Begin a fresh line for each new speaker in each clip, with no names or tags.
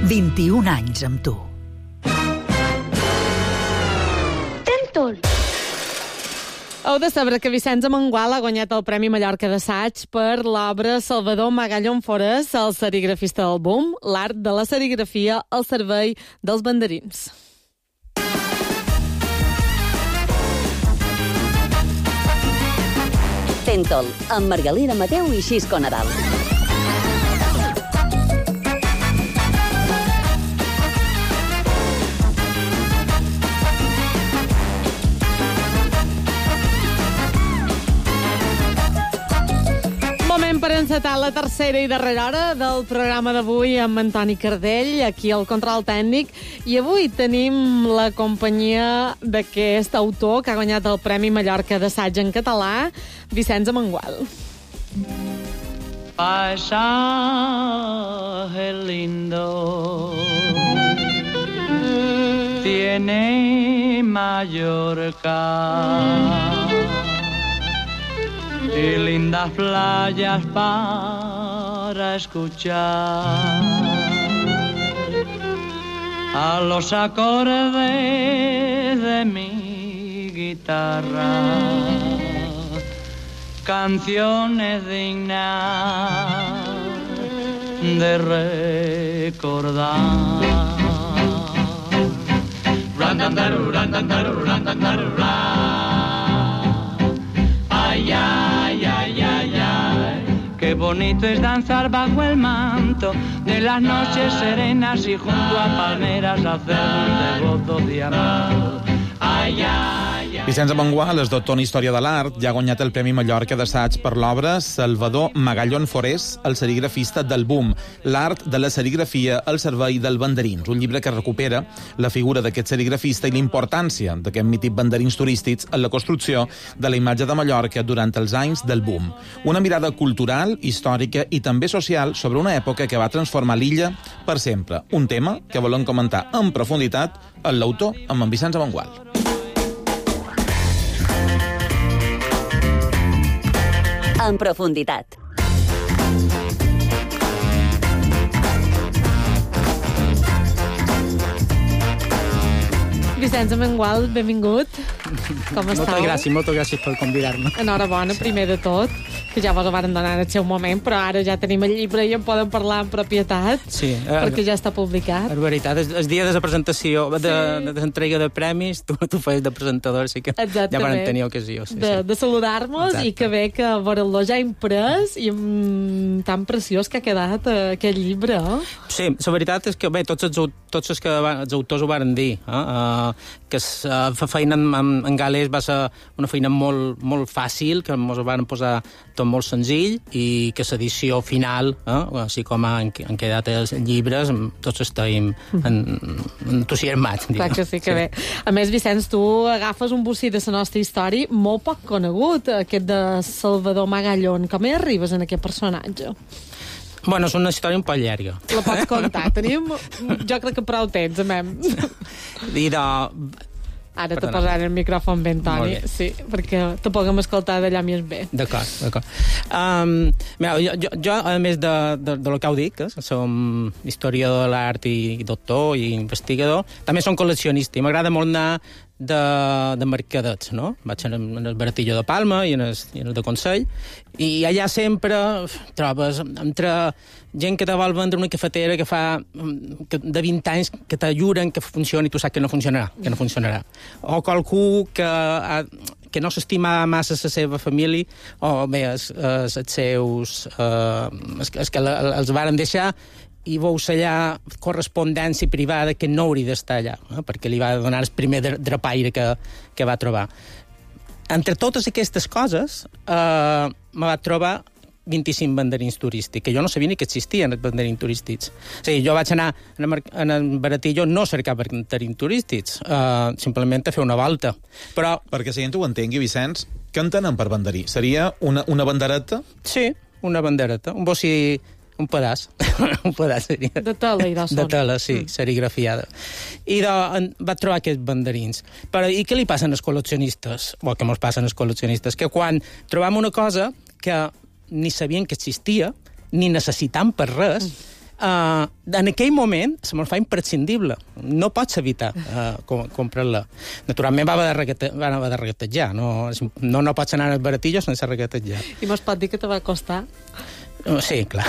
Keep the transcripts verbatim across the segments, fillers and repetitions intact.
vint-i-un anys amb tu.
Tentol.
Heu de saber que Vicenç Amengual ha guanyat el Premi Mallorca d'Assaig per l'obra Salvador Magallón Forés, el serigrafista del boom, l'art de la serigrafia al servei dels banderins.
Tentol, amb Margalida Mateu i Xisco Nadal.
Moment per encetar la tercera i darrera hora del programa d'avui amb Antoni Cardell, aquí al control tècnic. I avui tenim la companyia d'aquest autor que ha guanyat el Premi Mallorca d'Assaig en català, Vicenç Amengual.
Paisaje lindo tiene Mallorca y lindas playas para escuchar a los acordes de mi guitarra, canciones dignas de recordar. Randandaru, randandaru, randandaru, ay, ay, ay, ay, ay, qué bonito es danzar bajo el manto de las noches serenas y junto a palmeras hacer un devoto de amor. Ai, ai, ai.
Vicenç Amengual és doctor en Història de l'Art i ha guanyat el Premi Mallorca d'Assaig per l'obra Salvador Magallón Forés, el serigrafista del boom, l'art de la serigrafia al servei dels banderins, un llibre que recupera la figura d'aquest serigrafista i la importància d'aquest mític banderins turístics en la construcció de la imatge de Mallorca durant els anys del boom. Una mirada cultural, històrica i també social sobre una època que va transformar l'illa per sempre. Un tema que volem comentar en profunditat amb l'autor, amb en Vicenç Amengual.
En profunditat.
Vicenç Amengual, benvingut. Com estàu?
Moltes gràcies, moltes gràcies per convidar-me.
Enhorabona, primer de tot, que ja vos ho varen donar en el seu moment, però ara ja tenim el llibre i en podem parlar en propietat,
sí, eh,
perquè ja està publicat.
És veritat, el, el dia de la presentació, de, sí. de l'entrega de premis, tu, tu feies de presentador, així que
exactament.
Ja van tenir ocasió. Sí,
de,
sí.
de saludar-nos. Exacte. I que bé que veure-lo ja imprès i mm, tan preciós que ha quedat eh, aquest llibre. Eh?
Sí, la veritat és que bé, tots els, tots els, que va, els autors ho varen dir, eh? Uh, que la uh, feina en, en, en gal·les va ser una feina molt, molt fàcil, que ens ho van posar tot molt senzill i que l'edició final, eh, així com han, han quedat els llibres, tots estem en, entusiasmats.
Clar que sí, que sí. Bé. A més, Vicenç, tu agafes un bocí de la nostra història molt poc conegut, aquest de Salvador Magallón. Com hi arribes en aquest personatge?
Bueno, és una història un poc llarga.
La pots contar? Tenim, jo crec que prou temps, amem.
I de...
Ara te posaré el micròfon ben, Toni, sí, perquè te puguem escoltar d'allà més bé.
D'acord, d'acord. Um, mira, jo, jo, jo, a més de, de, de lo que ho dic, eh, som historiador de l'art i doctor i investigador, també som col·leccionista i m'agrada molt anar de, de mercadets, no? Vaig en, en el Baratillo de Palma i en el, i en el de Consell, i allà sempre trobes entre gent que te vol vendre una cafetera que fa que de vint anys que t'ajuren que funcioni i tu saps que no funcionarà, que no funcionarà. O qualcú que, que no s'estima massa la seva família, o bé, els, els, els seus... Eh, els, els que els varen deixar i vau sellar correspondència privada que no hauria d'estar allà, eh, perquè li va donar el primer drapaire que, que va trobar. Entre totes aquestes coses, eh, me va trobar vint-i-cinc banderins turístics, que jo no sabia ni que existien els banderins turístics. O sigui, jo vaig anar en el Baratillo no a cercar banderins turístics, uh, simplement a fer una volta. Però...
Perquè si gent ho entengui, Vicenç, què entenen per banderí? Seria una, una bandereta?
Sí, una bandereta. Un bocí... Un pedaç. un pedaç seria.
De tela, i de son.
De tela, sí, mm. serigrafiada. I de, en, va trobar aquests banderins. Però i què li passen als col·leccionistes? O què mos passen als col·leccionistes? Que quan trobam una cosa que ni sabien que existia, ni necessitam per res, Uh, en aquell moment se me'n fa imprescindible. No pots evitar uh, com, comprar-la. Naturalment va haver de, reguete, va haver de regatejar. No, no, no pots anar al baratillo sense regatejar.
I mos pot dir que te va costar?
Sí, clar.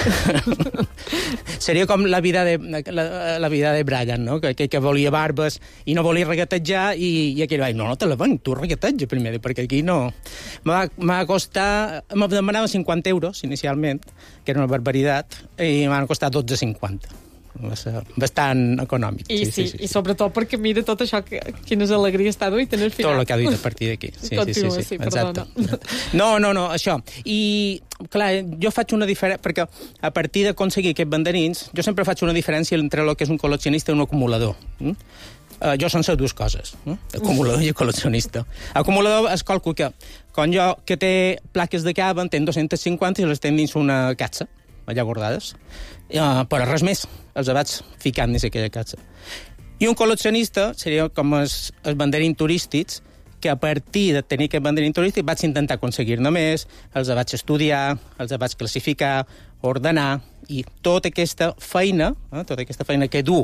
Seria com la vida de, la, la vida de Brian, no? Que, que, que volia barbes i no volia regatejar i, i aquell va dir, no, no te la venc, tu regateja primer, perquè aquí no... M'ha va costar... Me demanava cinquanta euros, inicialment, que era una barbaritat, i m'han costat dotze cinquanta. Va ser bastant econòmic.
I sí, sí, sí, sí, i sobretot perquè mira tot això, que, quines alegries t'ha duit en el final.
Tot el que ha dit a partir d'aquí. Sí,
Continua,
sí, sí, sí,
sí,
exacte.
perdona.
No, no, no, això. I, clar, jo faig una diferència, perquè a partir d'aconseguir aquests banderins, jo sempre faig una diferència entre el que és un col·leccionista i un acumulador. Mm? Uh, jo són les dues coses, eh? Acumulador i col·leccionista. Acumulador es calcula que, quan jo, que té plaques de cava, en ten dos-centes cinquanta i les ten dins una catxa, allà guardades, uh, però res més, els vaig ficant dins aquella catxa. I un col·leccionista seria com els, els banderins turístics, que a partir de tenir aquest banderín turístic vaig intentar aconseguir-ne més, els vaig estudiar, els vaig classificar, ordenar, i tota aquesta feina, eh, tota aquesta feina que du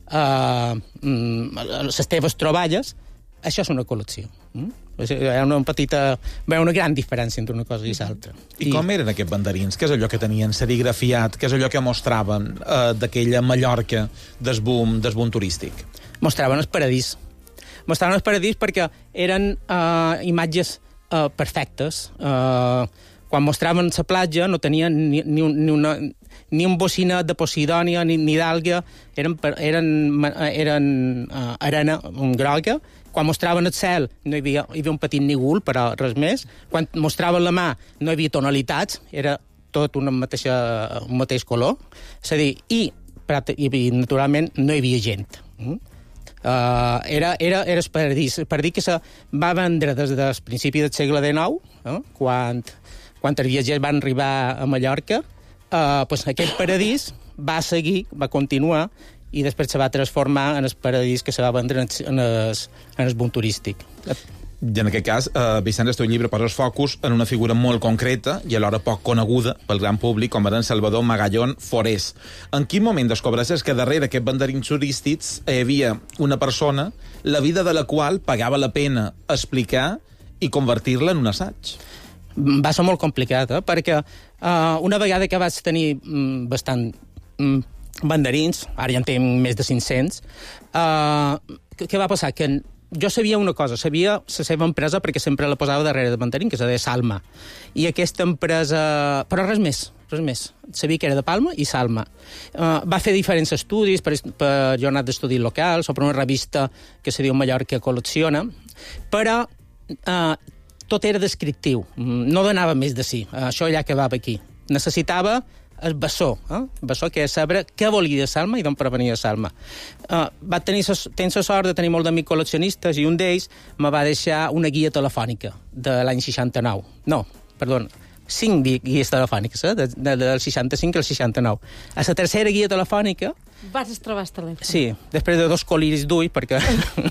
a uh, les teves troballes, això és una col·lecció. Mm? Hi ha una petita... Hi ha una gran diferència entre una cosa i l'altra.
I, I com eren aquests banderins? Què és allò que tenien serigrafiat? Què és allò que mostraven eh, d'aquella Mallorca del boom, del boom turístic?
Mostraven el paradís. Mostraven el paradís perquè eren uh, imatges uh, perfectes. Uh, quan mostraven la platja no tenien ni, ni, un, ni, una, ni un bocinet de Posidònia ni, ni d'alga, eren, eren, eren uh, arena groga. Quan mostraven el cel no hi havia, hi havia un petit nígol, però res més. Quan mostraven la mà no hi havia tonalitats, era tot una mateixa, un mateix color. És a dir, i, i naturalment no hi havia gent. Mm? Uh, era, era, era el paradís. El paradís que se va vendre des del principi del segle dinou, eh? quan, quan els viatgers van arribar a Mallorca, uh, pues aquest paradís va seguir, va continuar, i després se va transformar en el paradís que se va vendre en el, en el boom turístic.
I en aquest cas, eh, Vicenç, el teu llibre posa el focus en una figura molt concreta i alhora poc coneguda pel gran públic, com era en Salvador Magallón Forés. En quin moment descobreixes que darrere aquests banderins turístics hi havia una persona, la vida de la qual pagava la pena explicar i convertir-la en un assaig?
Va ser molt complicat, eh? perquè uh, una vegada que vaig tenir mm, bastant... Mm, banderins, ara ja en tinc més de cinc-cents, uh, què va passar? Que jo sabia una cosa, sabia la seva empresa perquè sempre la posava darrere de banderín, que se deia Salma. I aquesta empresa... Però res més, res més. Sabia que era de Palma i Salma. Uh, va fer diferents estudis per, per jornades d'estudis locals o per una revista que se diu Mallorca Col·lecciona, però uh, tot era descriptiu, no donava més de si. Uh, això ja acabava aquí. Necessitava el bessó, eh? el bessó que és saber què volia de Salma i d'on provenia Salma. Uh, va tenir tenir la sort de tenir molt d'amics col·leccionistes i un d'ells me va deixar una guia telefònica de l'any seixanta-nou. No, perdó, cinc guies telefòniques, eh? de, de, del seixanta-cinc al seixanta-nou. A la tercera guia telefònica...
Vas trobar el telèfon.
Sí, després de dos coliris d'ull, perquè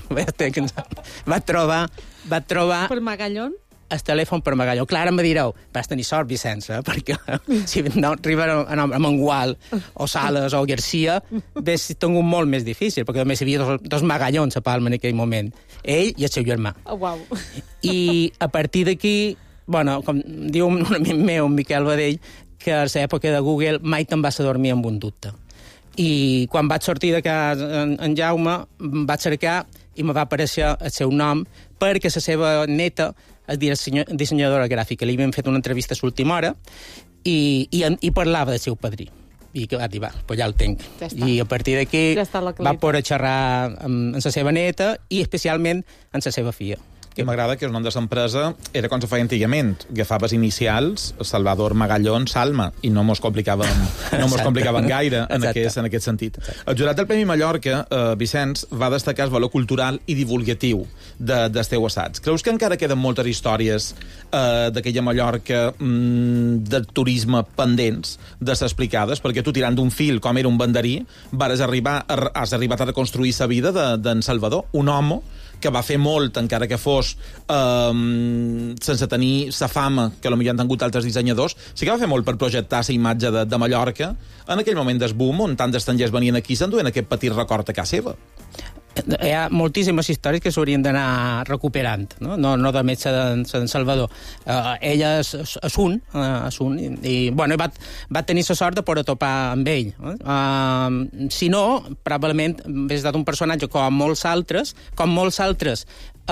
va trobar... Va trobar...
Per Magallón?
El telèfon per Magalló. Clar, em direu, vas tenir sort, Vicenç, eh? perquè si no arriba a, a Mangual o Sales o Garcia, hauria tingut molt més difícil, perquè només hi havia dos, dos Magallons a Palma en aquell moment. Ell i el seu germà.
Oh, wow.
I a partir d'aquí, bueno, com diu un amic meu, en Miquel Badell, que a l'època de Google mai te'n vas a dormir amb un dubte. I quan vaig sortir de casa en, en Jaume, vaig cercar i me va aparèixer el seu nom, perquè la seva neta és dissenyadora gràfica. Li havien fet una entrevista a l'última hora i, i, i parlava del seu padrí. I que va dir, va, pues ja el tenc.
Ja
I a partir d'aquí
ja
va poder xerrar amb, amb la seva neta i especialment amb la seva filla.
Que m'agrada que el nom de l'empresa era com se feia antigament. Agafaves inicials, Salvador Magallón, Salma, i no mos complicaven, no mos complicaven gaire en aquest, en aquest sentit. Exacte. El jurat del Premi Mallorca, eh, Vicenç, va destacar el valor cultural i divulgatiu de, del teu assaig. Creus que encara queden moltes històries eh, d'aquella Mallorca mm, del turisme pendents de ser explicades? Perquè tu, tirant d'un fil com era un banderí, vas arribar, has arribat a reconstruir la vida d'en de, Salvador, un home que va fer molt, encara que fos eh, sense tenir la fama que potser han tingut altres dissenyadors, sí que va fer molt per projectar la imatge de, de Mallorca en aquell moment del boom, on tant d'estrangers venien aquí i s'enduen aquest petit record a casa seva.
Hi ha moltíssimes històries que s'haurien d'anar recuperant, no, no, no només de Sant Salvador. Uh, ella és, és un, uh, és un i, i bueno, va, va tenir la sort de poder topar amb ell. Uh, si no, probablement hauria estat un personatge com molts altres, com molts altres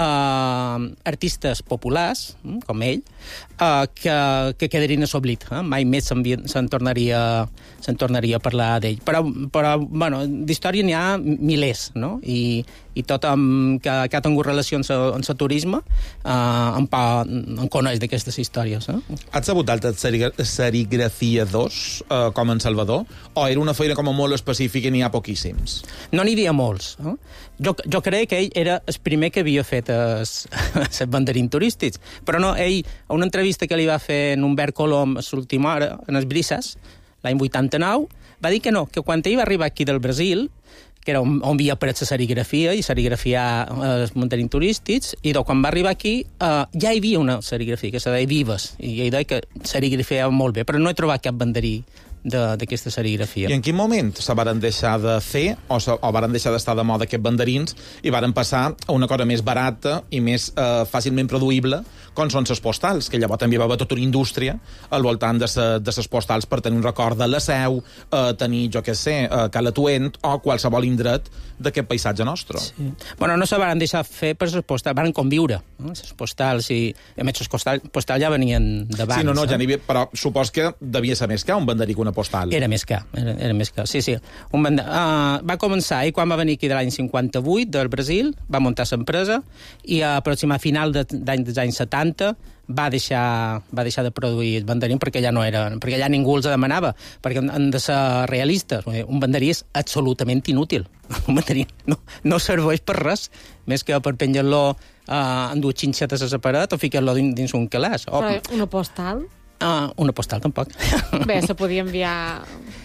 uh, artistes populars, com ell, uh, que, que quedarien a s'oblit. Uh, mai més se'n tornaria, se'n tornaria a parlar d'ell. Però, però bueno, d'història n'hi ha milers, no? I i tothom que, que ha tingut relacions amb el turisme eh, en, pa, en coneix d'aquestes històries. Eh?
Has sabut d'altres serigrafiadors eh, com en Salvador? O era una feina com a molt específica i n'hi ha poquíssims?
No n'hi havia molts. Eh? Jo, jo crec que ell era el primer que havia fet els banderins turístics. Però no, ell, a una entrevista que li va fer en Humbert Colom a l'última hora, en els Brises, l'any vuitanta-nou, va dir que no, que quan ell va arribar aquí del Brasil, que era on, on havia après la serigrafia i serigrafiar els mandarins turístics, i doncs, quan va arribar aquí eh, ja hi havia una serigrafia que se deia Vives, i ell deia que serigrafiava molt bé, però no he trobat cap banderí d'aquesta serigrafia.
I en quin moment se varen deixar de fer o, se, o varen deixar d'estar de moda aquests banderins i varen passar a una cosa més barata i més eh, fàcilment produïble, com són les postals, que llavors també va haver tota una indústria al voltant de les postals per tenir un record de la Seu, eh, tenir, jo què sé, eh, Calatuent o qualsevol indret d'aquest paisatge nostre.
Sí. Bueno, no se varen deixar fer per les postals, varen conviure. No? Les postals, i a més, les postals, postals ja venien d'abans.
Sí, no, no, ja
eh?
n'hi havia, però supos que devia ser més que un banderí que una postal.
Era més car, era, era més car, sí, sí. Un band... uh, va començar, i quan va venir aquí de l'any cinquanta-vuit, del Brasil, va muntar l'empresa, i a aproximar a final de, dels anys setanta va deixar, va deixar de produir el banderí perquè ja no era, perquè ja ningú els demanava, perquè han de ser realistes. Un banderí és absolutament inútil. Un banderí no, no serveix per res, més que per penjar-lo uh, en dues xinxetes a la paret o ficar-lo dins, dins un calaix. O...
Però una postal?
Uh, una postal, tampoc.
Bé, se podia enviar...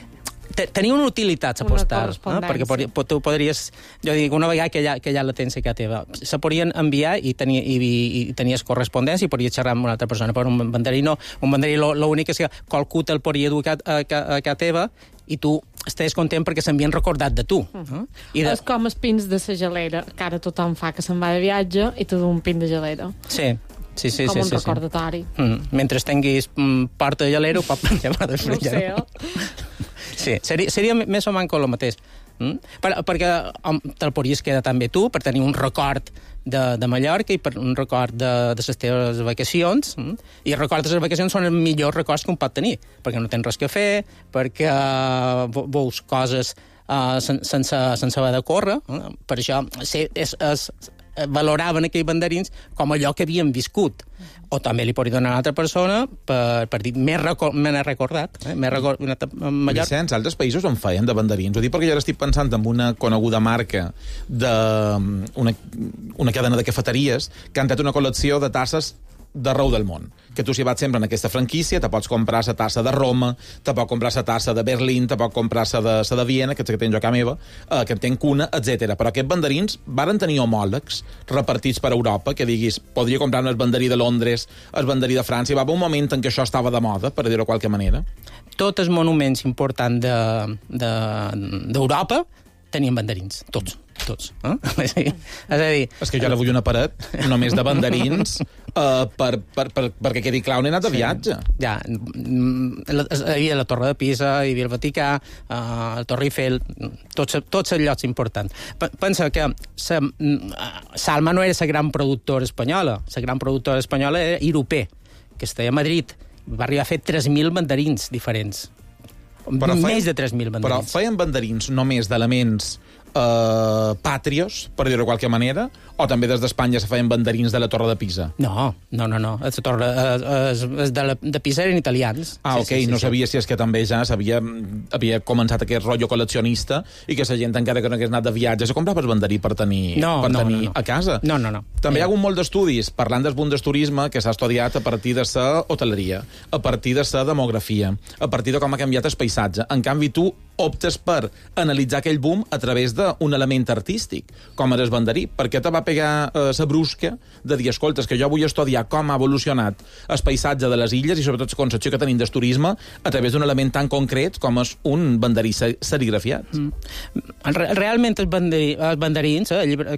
Tenia una utilitat, la postal, eh? Perquè tu podries... Jo dic, una vegada que ja, que ja la tens a casa teva, se podien enviar i, tenia, i, i tenies correspondència i podies xerrar amb una altra persona, però un banderí no. Un banderí l'únic és que qualcú te'l podria dur a, a, a casa teva i tu estàs content perquè s'havien recordat de tu.
Uh-huh. I de... És com els pins de la gelera, que ara tothom fa que se'n va de viatge i tu du un pin de gelera.
Sí. Sí, sí,
com
sí,
un
sí,
recordatori.
Sí. Mm. Mentre tinguis mm, porta de gelera, ho pot penjar per després.
No ho sé, eh?
Sí, seria, seria més o menys el mateix. Mm? Per, perquè um, te'l podries quedar també tu, per tenir un record de, de Mallorca i per un record de, de les teves vacacions. Mm? I els records de les vacacions són els millors records que un pot tenir, perquè no tens res que fer, perquè uh, veus coses uh, sen, sense, sense haver de córrer. Uh? Per això sí, és... és valoraven aquells banderins com allò que havien viscut. O també li podria donar a una altra persona per, per dir, m'he recor recordat. Eh? M'he recordat Mallorca.
Vicenç, altres països en feien de banderins. Ho dic perquè jo ara estic pensant en una coneguda marca de una, una cadena de cafeteries que han tret una col·lecció de tasses d'arreu del món. Que tu, si vas sempre en aquesta franquícia, te pots comprar la tassa de Roma, te pots comprar la tassa de Berlín, te pots comprar la de, la de Viena, que és que tenc jo a casa meva, eh, que en tenc una, etcètera. Però aquests banderins varen tenir homòlegs repartits per Europa, que diguis, podria comprar el banderí de Londres, el banderí de França, i va haver un moment en què això estava de moda, per dir-ho de qualque manera.
Tots els monuments importants d'Europa de, de, tenien banderins, tots. tots. Eh? És a dir...
És que jo ara vull una paret només de banderins uh, per, per, per, perquè quedi clar on he anat de viatge.
Sí. Ja, hi havia la Torre de Pisa, hi havia el Vaticà, uh, el Torre Eiffel, tots, tots els llocs importants. Pensa que Salma no era la gran productora espanyola, la gran productora espanyola era Irupé, que estava a Madrid, va arribar a fer tres mil mandarins diferents. Però feien, més de tres mil mandarins.
Però feien banderins només d'elements Uh, pàtrios, per dir-ho de qualque manera, o també des d'Espanya se feien banderins de la Torre de Pisa?
No, no, no, no. La torre és, és de, la, de Pisa eren italians.
Ah,
sí,
ok,
sí, sí,
no
sí.
sabia si és que també ja s'havia havia començat aquest rotllo col·leccionista i que la gent, encara que no hagués anat de viatge, se comprava el banderí per tenir,
no,
per
no,
tenir
no, no.
a casa.
No, no, no.
També
eh.
hi ha hagut molt d'estudis parlant del bundesturisme que s'ha estudiat a partir de la hoteleria, a partir de la demografia, a partir de com ha canviat el paisatge. En canvi, tu optes per analitzar aquell boom a través d'un element artístic, com era el banderí. Per què te va pegar eh, la brusca de dir, escolta, que jo vull estudiar com ha evolucionat el paisatge de les illes i sobretot la concepció que tenim del turisme a través d'un element tan concret com és un banderí serigrafiat? Mm.
Realment els, banderí, els banderins, eh, el, llibre,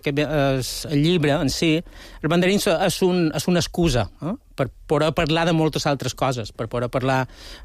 el llibre en si, els banderins és, un, és una excusa eh, per poder parlar de moltes altres coses, per poder parlar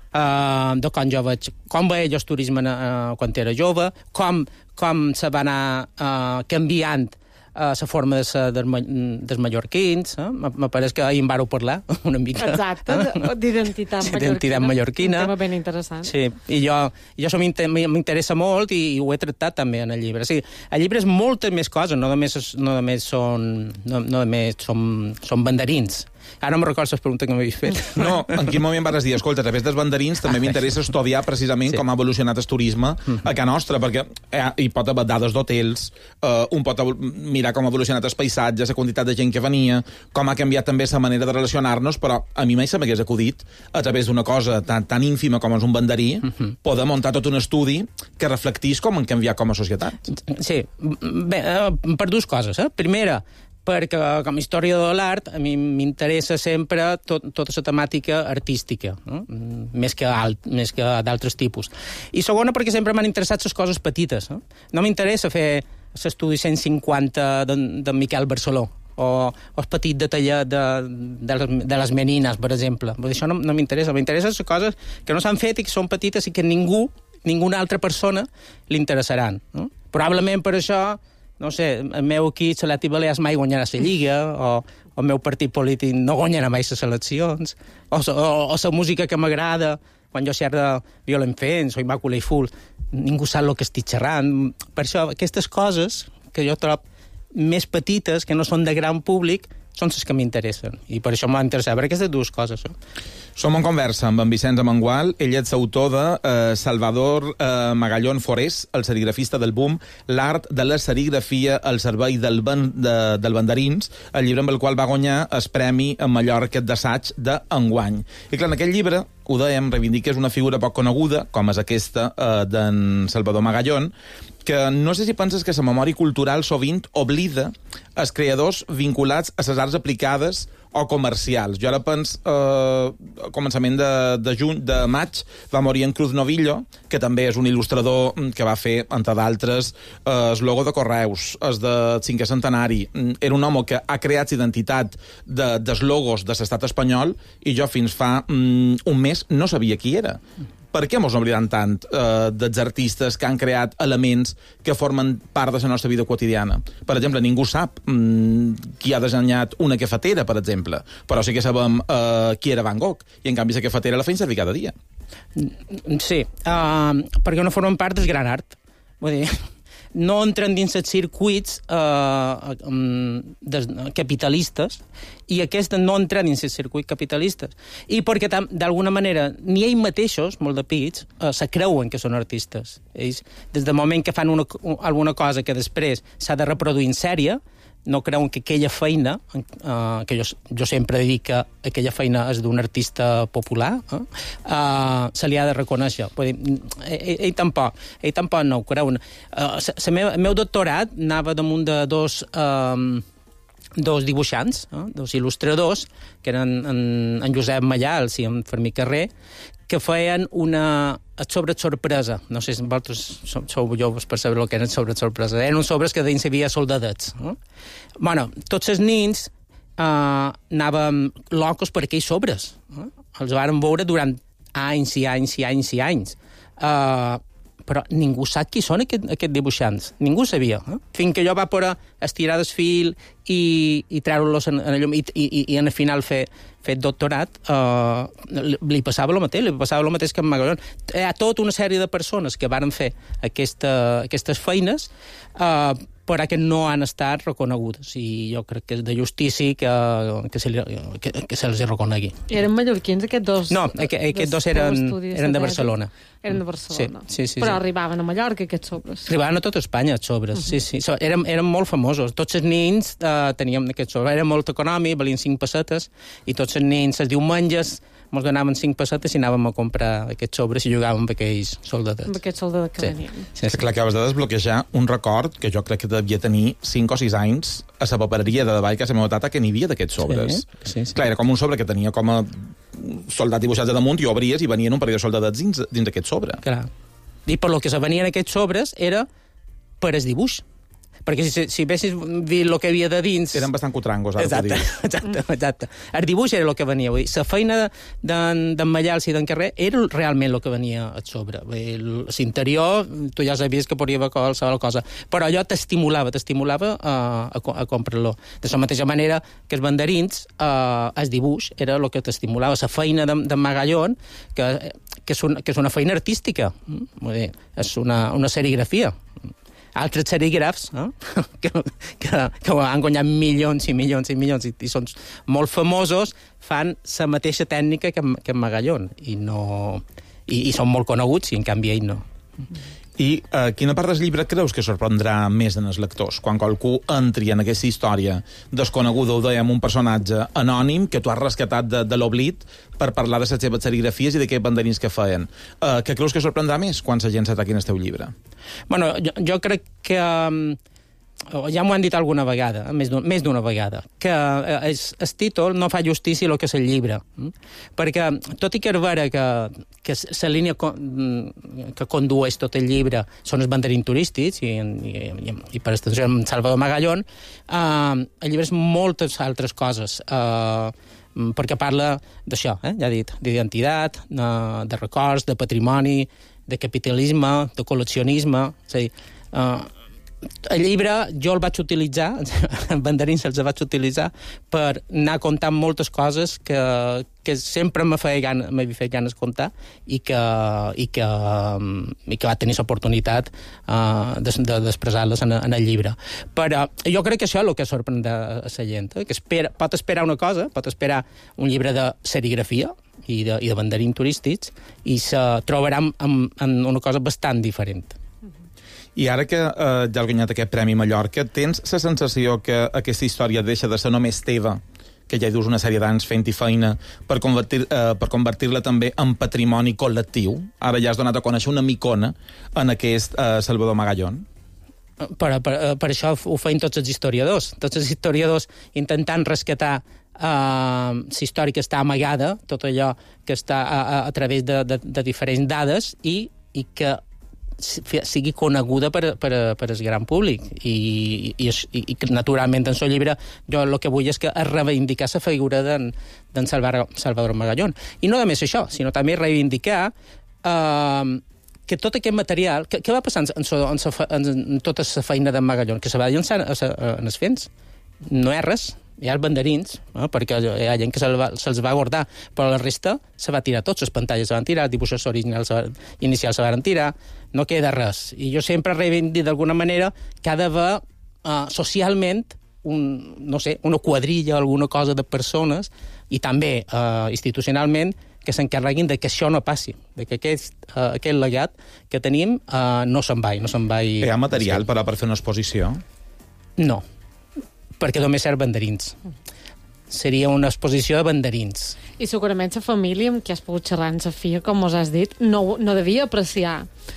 uh, de com jo veig, com veia jo el turisme uh, quan era jove, com, com se va anar uh, canviant uh, la forma de ser dels, dels mallorquins. Eh? Me pareix que ahir en vàreu parlar una mica.
Exacte,
eh?
d'identitat mallorquina.
D'identitat mallorquina.
Un tema ben interessant.
Sí, i jo, jo això m'interessa molt i, i ho he tractat també en el llibre. O sigui, el llibre és moltes més coses, no només, no només, són, no, no només són, són banderins. Ara no me'n recordo les preguntes que m'havies fet.
No, en quin moment vas dir, escolta, a través dels banderins també m'interessa estudiar precisament sí. com ha evolucionat el turisme a casa nostra, perquè eh, hi pot haver dades d'hotels, eh, un pot mirar com ha evolucionat el paisatge, la quantitat de gent que venia, com ha canviat també la manera de relacionar-nos, però a mi mai se m'hagués acudit, a través d'una cosa tan, tan ínfima com és un banderí, uh -huh. poder muntar tot un estudi que reflectís com han canviat com a societat.
Sí, bé, eh, per dues coses. Eh? Primera, perquè com a historiador de l'art a mi m'interessa sempre tot, tota la temàtica artística, no? més que, alt, més que d'altres tipus. I segona, perquè sempre m'han interessat les coses petites. No, no m'interessa fer l'estudi cent cinquanta d'en, d'en Miquel Barceló, o, o el petit detallet de, de, les, de les menines, per exemple. Això no, no m'interessa. M'interessa les coses que no s'han fet i que són petites i que ningú, ninguna altra persona li interessaran. No? Probablement per això, no sé, el meu equip, Salati Balears, mai guanyarà la Lliga, o, o el meu partit polític no guanyarà mai les eleccions, o, o, o la música que m'agrada, quan jo xerro Violent Femmes o Immaculate Fools, ningú sap el que estic xerrant. Per això, aquestes coses que jo trobo més petites, que no són de gran públic, són les que m'interessen. I per això m'ha interessat, per aquestes dues coses. Eh?
Som en conversa amb en Vicenç Amengual. Ell és autor de eh, Salvador eh, Magallón Forés, el serigrafista del boom, l'art de la serigrafia al servei del, ban, de, del banderins, el llibre amb el qual va guanyar el premi a Mallorca d'assaig d'enguany. I clar, en aquest llibre, ho dèiem, reivindica és una figura poc coneguda, com és aquesta eh, d'en Salvador Magallón, que no sé si penses que la memòria cultural sovint oblida els creadors vinculats a les arts aplicades o comercials. Jo ara penso, eh, al començament de, de, juny, de maig, va morir en Cruz Novillo, que també és un il·lustrador que va fer, entre d'altres, eh, el logo de Correus, el de cinquè centenari. Era un home que ha creat identitat de, dels logos de l'estat espanyol i jo fins fa mm, un mes no sabia qui era. Per què mos oblidem tant eh, dels artistes que han creat elements que formen part de la nostra vida quotidiana? Per exemple, ningú sap mm, qui ha dissenyat una cafetera, per exemple, però sí que sabem eh, qui era Van Gogh, i en canvi la cafetera la feim servir cada dia.
Sí, uh, perquè no formen part del gran art. Vull dir, no entren dins els circuits uh, um, des, capitalistes, i aquests no entren dins els circuits capitalistes. I perquè, d'alguna manera, ni ells mateixos, molt de pits, uh, se creuen que són artistes. Ells, des del moment que fan una, alguna cosa que després s'ha de reproduir en sèrie, no creuen que aquella feina, uh, que jo, jo sempre dic que aquella feina és d'un artista popular, uh, uh, se li ha de reconèixer. Vull dir, ell, ell tampoc, ell tampoc no ho creuen. Uh, el meu, meu doctorat anava damunt de dos... Um, dos dibuixants, eh, dos il·lustradors, que eren en, en Josep Mallals i en Fermí Carrer, que feien una sobre sorpresa. No sé si vosaltres sou, sou joves per saber el que eren sobre sorpresa. Eren uns sobres que dins hi havia soldadets. Eh? Bueno, tots els nins eh, anàvem locos per aquells sobres. Eh? Els vàrem veure durant anys i anys i anys i anys. Eh, però ningú sap qui són aquest, aquests dibuixants. Ningú sabia. Eh? Fins que jo va poder estirar el fil i, i treure-los en, en el llum i, i, i en el final fer, fer doctorat, eh, li, li passava el mateix, li passava el mateix que en Magallón. Hi ha tota una sèrie de persones que varen fer aquesta, aquestes feines, eh, però que no han estat reconegudes, i jo crec que és de justícia que, que, se, li, que, que se'ls reconegui.
I eren mallorquins aquests dos?
No, aqu aquests dos eren, eren de Barcelona.
Eren de Barcelona.
Sí, sí, sí,
però
sí.
Arribaven a Mallorca, aquests sobres.
Arribaven a tota Espanya, els sobres, uh -huh. sí, sí. Eren, eren molt famosos. Tots els nins uh, teníem aquests sobres. Era molt econòmic, valien cinc pessetes, i tots els nins, els diumenges, ens donaven cinc pessetes i anàvem a comprar aquests sobres i jugàvem amb aquells soldadets.
Amb aquests soldadets que
Sí.
venien.
Sí, sí.
Clar, acabes de desbloquejar un record que jo crec que devia tenir cinc o sis anys a la papereria de davall que la meva tata que n'hi havia d'aquests sobres.
Sí, sí, sí.
Clar, era com un sobre que tenia com a soldat dibuixats a damunt i obries i venien un parell de soldadets dins, dins d'aquest sobre.
Clar. I per lo que se venien aquests sobres era per el dibuix. Perquè si, si vessis vist el que havia de dins...
Eren bastant cutrangos, ara
Exacte,
t'ho dic.
exacte, exacte. El dibuix era el que venia. La feina d'en Mallals i d'en Carrer era realment el que venia a sobre. L'interior, tu ja sabies que podria haver qualsevol cosa. Però allò t'estimulava, t'estimulava a, a, a comprar-lo. De la mateixa manera que els banderins, eh, el dibuix era el que t'estimulava. La feina d'en de Magallón, que, que, és una, que és una feina artística. Vull dir, és una, una serigrafia. Altres serigrafs eh? que, que, que han guanyat milions i milions i milions i, i són molt famosos, fan la mateixa tècnica que, que en Magallón i, no, i, i són molt coneguts i en canvi ell no.
I eh, quina part del llibre creus que sorprendrà més en els lectors? Quan qualcú entri en aquesta història desconeguda, ho dèiem, un personatge anònim que tu has rescatat de, de l'oblit per parlar de les seves serigrafies i d'aquests banderins que feien. Eh, què creus que sorprendrà més quan la gent s'ataqui en el teu llibre?
Bueno, jo, jo crec que... Um, ja m'ho han dit alguna vegada, més d'una vegada, que eh, el, el títol no fa justícia al que és el llibre. Mm? Perquè, tot i que és vera que, que la línia que condueix tot el llibre són els banderins turístics i, i, i, i per extensió en Salvador Magallón, eh, el llibre és moltes altres coses. Eh, perquè parla d'això, eh? Ja he dit, d'identitat, de, de records, de patrimoni, de capitalisme, de col·leccionisme, és a dir, eh, el llibre jo el vaig utilitzar, en banderins els vaig utilitzar per anar contant moltes coses que, que sempre m'havia fet ganes, fet ganes contar i que, i que, i que va tenir l'oportunitat uh, d'expressar-les en, en el llibre. Però jo crec que això és el que sorprendrà a la gent, eh? Que espera, pot esperar una cosa, pot esperar un llibre de serigrafia i de, i de banderins turístics i se trobarà en, en una cosa bastant diferent.
I ara que eh, ja has guanyat aquest Premi Mallorca, tens la sensació que aquesta història deixa de ser només teva, que ja hi dus una sèrie d'anys fent-hi feina, per convertir, eh, per convertir-la també en patrimoni col·lectiu? Ara ja has donat a conèixer una micona en aquest eh, Salvador Magallón?
Per, per, per això ho feien tots els historiadors. Tots els historiadors intentant rescatar uh, la història que està amagada, tot allò que està a, a, a través de, de, de diferents dades i, i que sigui coneguda per, per, per el gran públic i, i, i, i naturalment en el llibre jo el que vull és que es reivindicar la figura d'en, d'en Salvador, Salvador Magallón i no només això, sinó també reivindicar eh, que tot aquest material què va passar en, en, en, en tota la feina d'en Magallón, que se va llançar en els fents, no és res hi ha els banderins, eh, perquè hi ha gent que se'ls va, se va guardar, però la resta se va tirar tots, les pantalles se van tirar, els dibuixos originals inicials se van tirar, no queda res. I jo sempre reivindico d'alguna manera que ha d'haver uh, socialment un, no sé, una quadrilla, alguna cosa de persones, i també uh, institucionalment, que s'encarreguin de que això no passi, de que aquest, uh, aquest legat que tenim uh, no se'n vai, no se'n vai...
Hi ha material per, per fer una exposició?
No, perquè només ser banderins. Seria una exposició de banderins.
I segurament la família amb qui has pogut xerrar en Sofia, com us has dit, no, no devia apreciar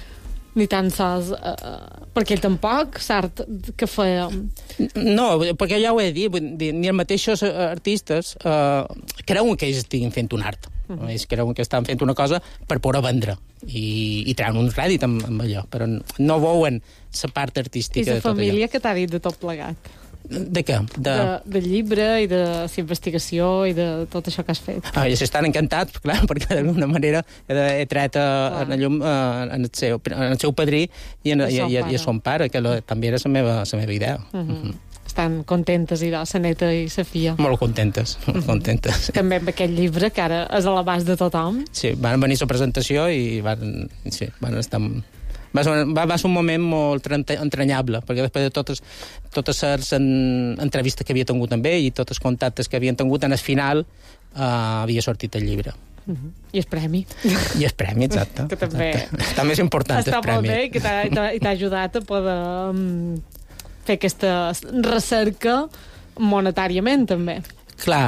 ni tan sols... Uh, perquè ell tampoc, cert, que feia...
No, perquè ja ho he dit, dir, ni els mateixos artistes uh, creuen que ells estiguin fent un art. Uh -huh. Ells creuen que estan fent una cosa per poder vendre i, i treure un rèdit amb, amb allò, però no veuen la part artística de tot allò.
I la família que t'ha dit de tot plegat?
De què? De...
De, de llibre i de la investigació i de tot això que has fet.
Ah, ells estan encantats, clar, perquè d'alguna manera he, he tret a, en, el llum, a, en, el seu, en el seu padrí i, en, i, i, i a son pare, que lo, també era la meva, la meva idea. Uh -huh. Uh -huh.
Estan contentes, i la neta i la filla.
Molt contentes, molt uh -huh. contentes.
També amb aquest llibre, que ara és a l'abast de tothom.
Sí, van venir a la presentació i van, sí, van estar... Va ser, va, va ser un moment molt entranyable, perquè després de totes, totes les en, entrevistes que havia tingut amb ell i tots els contactes que havien tingut, en el final uh, havia sortit el llibre.
Uh -huh. I el premi.
I el premi, exacte.
Que també...
Exacte. També és important
Està
el premi.
Està molt bé, que t'ha ajudat a poder um, fer aquesta recerca monetàriament, també.
Clar,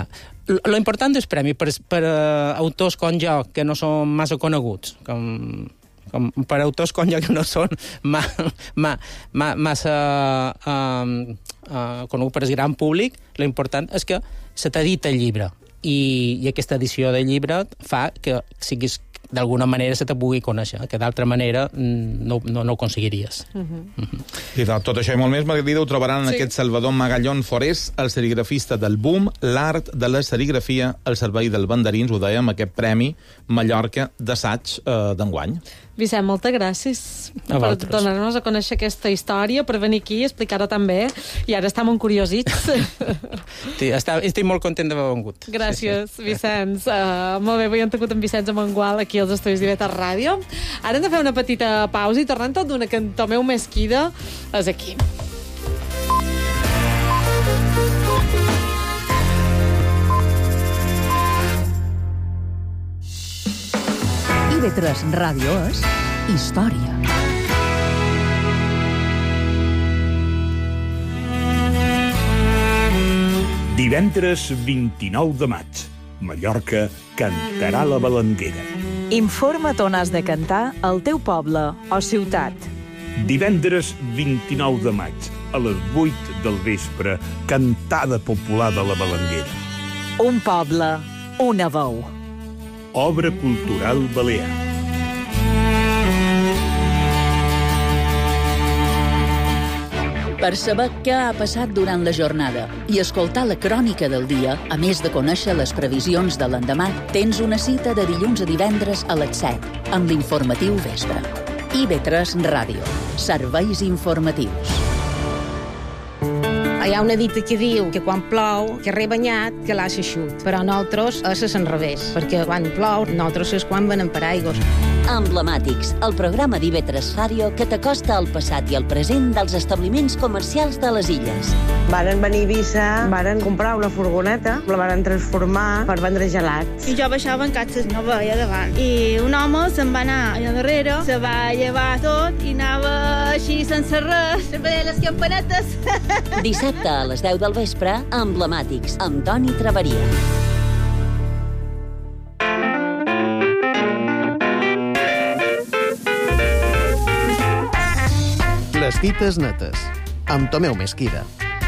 Lo important és premi per, per uh, autors com jo, que no són massa coneguts, com, com per autors com jo que no són ma, ma, ma, massa uh, uh, coneguts per el gran públic, lo important és que se t'edita el llibre. I, i aquesta edició del llibre fa que siguis d'alguna manera se te pugui conèixer, que d'altra manera no, no, no ho aconseguiries. Uh -huh. Uh -huh.
I de tot això i molt més, Margarida, ho trobaran en
Sí.
aquest Salvador Magallón Forés, el serigrafista del boom, l'art de la serigrafia al servei del Banderins, ho dèiem, aquest Premi Mallorca d'assaig eh, d'enguany.
Vicent, moltes gràcies
A
per
vosaltres.
donar-nos a conèixer aquesta història, per venir aquí i explicar-ho tan bé. I ara estem encuriosits.
Sí, està, estic molt content d'haver vengut.
Gràcies, sí, sí. Vicenç. Uh, molt bé, avui hem tingut en Vicenç Amengual aquí als estudis d'I V tres Ràdio. Ara hem de fer una petita pausa i tornem tot d'una que en Tomeu Mesquida és aquí.
I V tres Ràdio és història.
Divendres vint-i-nou de maig, Mallorca cantarà la Balanguera.
Informa't on has de cantar al teu poble o ciutat.
Divendres vint-i-nou de maig, a les vuit del vespre, cantada popular de la Balanguera.
Un poble, una veu.
Obra cultural balear.
Per saber què ha passat durant la jornada i escoltar la crònica del dia, a més de conèixer les previsions de l'endemà, tens una cita de dilluns a divendres a les set, amb l'informatiu vespre. I V tres Ràdio. Serveis informatius.
Hi ha una dita que diu que quan plou, que re banyat, que l'as eixut. Però nosaltres és al revés, perquè quan plou, nosaltres és quan venen per aigües.
Emblemàtics, el programa d'I V tres Ràdio que t'acosta al passat i al present dels establiments comercials de les illes.
Varen venir a Eivissa, varen comprar una furgoneta, la varen transformar per vendre gelats.
I jo baixava en catxes, no veia davant. I un home se'n va anar allà darrere, se va llevar tot i anava així sense res. Sempre deia les campanetes.
Dissabte a les deu del vespre, Emblemàtics, amb Toni Traveria.
Les dites netes, amb Tomeu Mesquida.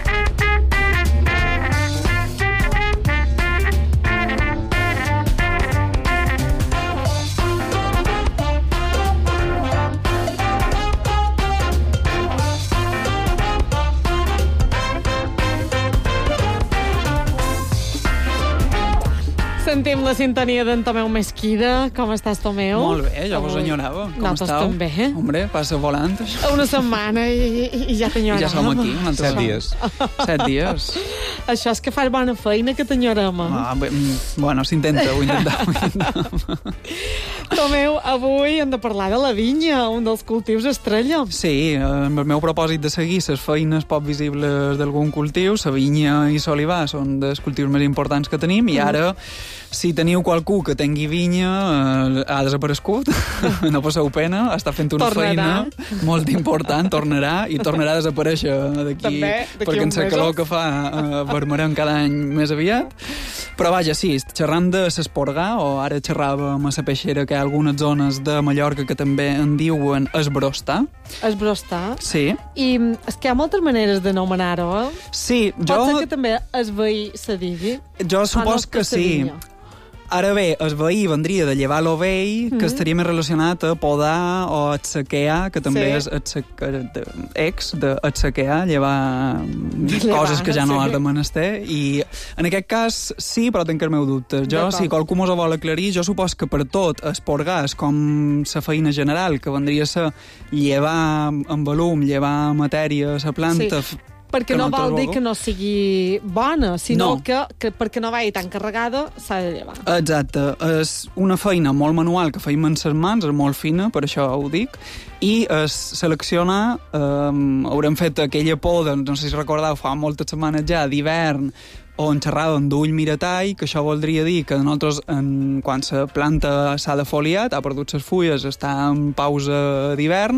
Sentim la sintonia d'en Tomeu Mesquida. Com estàs, Tomeu?
Molt bé, jo vos enyorava. Com
Nosaltres
estàu?
també.
Hombre, passa volant.
Una setmana i, i ja t'enyoràvem.
I ja som aquí, una altra
Set
vegada.
dies.
Set dies.
Això és que fas bona feina, que t'enyorem.
Ah, bé, mm, bueno, s'intenta, ho intentem.
Tomeu, avui hem de parlar de la vinya, un dels cultius estrella.
Sí, amb el meu propòsit de seguir les feines poc visibles d'algun cultiu, la vinya i l'olivar són dels cultius més importants que tenim, i ara, si teniu qualcú que tingui vinya, eh, ha desaparegut, no passeu pena, està fent una
Tornarà.
feina molt important, tornarà, i tornarà a desaparèixer d'aquí,
També, d'aquí
perquè
uns
en la calor
mesos.
que fa eh, vermerem cada any més aviat. Però vaja, sí, xerrant de s'esporgar, o ara xerràvem a la peixera, que hi ha algunes zones de Mallorca que també en diuen esbrostar.
Esbrostar.
Sí.
I és que hi ha moltes maneres d'anomenar-ho, eh?
Sí, jo...
Pot ser que també es veí se digui.
Jo supos
no,
que
se
sí.
vinya.
Ara bé, el veí vendria de llevar l'ovell, mm -hmm. que estaria més relacionat a podar o atsaquear, que també
Sí.
és atsaquear, ex de atsaquear, llevar
llevar,
coses que ja no
sí.
has de menester. I en aquest cas sí, però tinc els meus dubtes. Jo,
D'acord.
si qualcú mos ho vol aclarir, jo supos que per tot esporgar és com la feina general, que vendria a ser llevar en volum, llevar matèria a la planta...
Sí. Perquè no vol dir que no sigui bona, sinó
No.
que, que perquè no vagi tan carregada s'ha de llevar.
Exacte. És una feina molt manual que feim amb les mans, és molt fina, per això ho dic, i es seleccionar, eh, haurem fet aquella poda, no sé si recordeu, fa moltes setmanes ja, d'hivern, on xerràvem d'ull miratall, que això voldria dir que nosaltres, en, quan la planta s'ha defoliat, ha perdut les fulles, està en pausa d'hivern,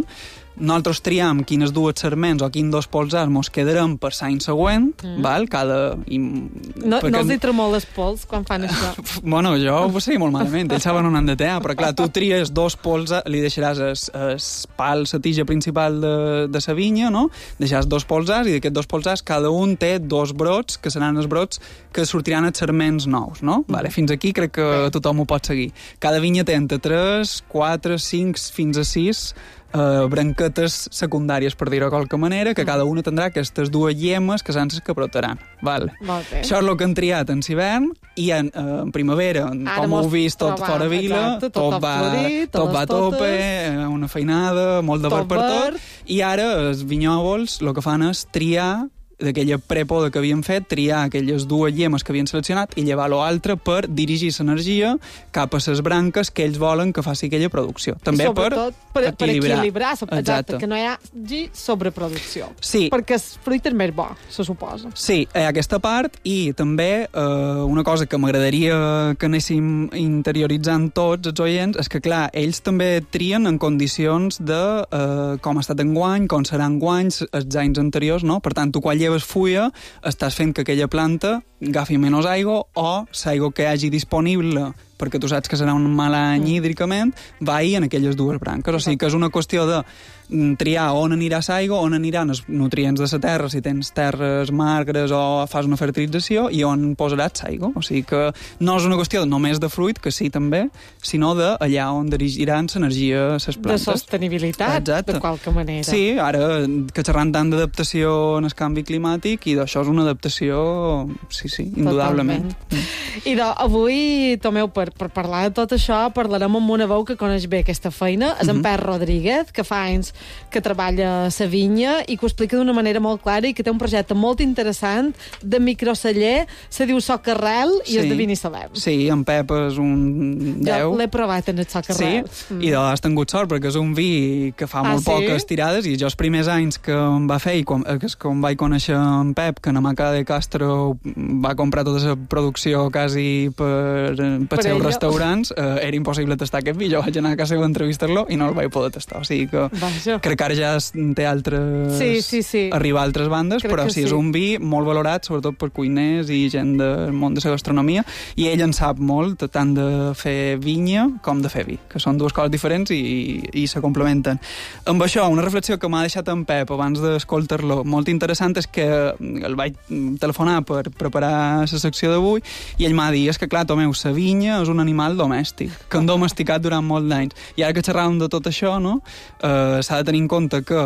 nosaltres triam quines dues serments o quins dos polsars mos quedarem per l'any següent, mm. val? Cada... I,
no, perquè... no els hi tremol les pols quan fan això?
Bueno, jo ho sé molt malament, ells saben on han de tear, però clar, tu tries dos polsars, li deixaràs es, es pal, la tija principal de, de sa vinya, no? Deixaràs dos polsars i d'aquests dos polsars cada un té dos brots, que seran els brots que sortiran els serments nous, no? Mm. Vale, fins aquí crec que tothom ho pot seguir. Cada vinya té entre tres, quatre, cinc, fins a sis Uh, branquetes secundàries, per dir-ho de qualque manera, que cada una tindrà aquestes dues llemes que seran les que brotaran. Vale. Això és el que han triat en hivern i en, uh, en primavera, ara com heu vist tot fora vila, exacte, tot, tot va florit, tot va a tope, una feinada, molt de verd per tot, i ara els vinyòvols el que fan és triar d'aquella prepoda que havien fet, triar aquelles dues llemes que havien seleccionat i llevar l'altre per dirigir l'energia cap a les branques que ells volen que faci aquella producció. També per,
per, per
equilibrar.
equilibrar exacte, exacte, que no hi hagi sobreproducció.
Sí.
Perquè el fruit és més bo, se suposa.
Sí, hi ha aquesta part i també eh, una cosa que m'agradaria que anéssim interioritzant tots els oients és que, clar, ells també trien en condicions de eh, com ha estat enguany, com serà enguany, els anys anteriors, no? Per tant, tu quan lleves fulla, estàs fent que aquella planta agafi menys aigua o l'aigua que hi hagi disponible perquè tu saps que serà un mal any mm. hídricament, va ahir en aquelles dues branques. O sigui que és una qüestió de triar on anirà l'aigua, on aniran els nutrients de la terra, si tens terres magres o fas una fertilització, i on posaràs l'aigua. O sigui que no és una qüestió només de fruit, que sí també, sinó de allà on dirigiran l'energia a les plantes.
De sostenibilitat, exacte, de qualque manera.
Sí, ara que xerrant tant d'adaptació en el canvi climàtic, i d'això és una adaptació, sí, sí, indudablement.
Totalment. I de, avui, Tomeu, per, per parlar de tot això, parlarem amb una veu que coneix bé aquesta feina, és en Pep Rodríguez, que fa anys que treballa a la vinya i que ho explica d'una manera molt clara i que té un projecte molt interessant de microceller, se diu Socarrel i sí. És de Binissalem.
Sí, en Pep és un deu.
Jo l'he provat en el Socarrel.
Sí, mm. i de l'has tingut sort perquè és un vi que fa ah, molt sí? poques tirades, i jo els primers anys que em va fer i quan, que com vaig conèixer en Pep, que en Amaca de Castro va comprar tota la producció quasi per, per, per seus restaurants, eh, era impossible tastar aquest vi. Jo vaig anar a casa seva a entrevistar-lo i no el vaig poder tastar. O sigui que Vaja. crec que ara ja té altres...
Sí, sí, sí.
arribar a altres bandes, crec però sí, sí, és un vi molt valorat, sobretot per cuiners i gent del món de la gastronomia, i ell en sap molt, tant de fer vinya com de fer vi, que són dues coses diferents i, i se complementen. Amb això, una reflexió que m'ha deixat en Pep abans d'escoltar-lo molt interessant és que el vaig telefonar per preparar la secció d'avui i ell m'ha dit, és que clar, Tomeu, la vinya és un animal domèstic, que han domesticat durant molts d'anys. I ara que xerràvem de tot això, no? Uh, s'ha de tenir en compte que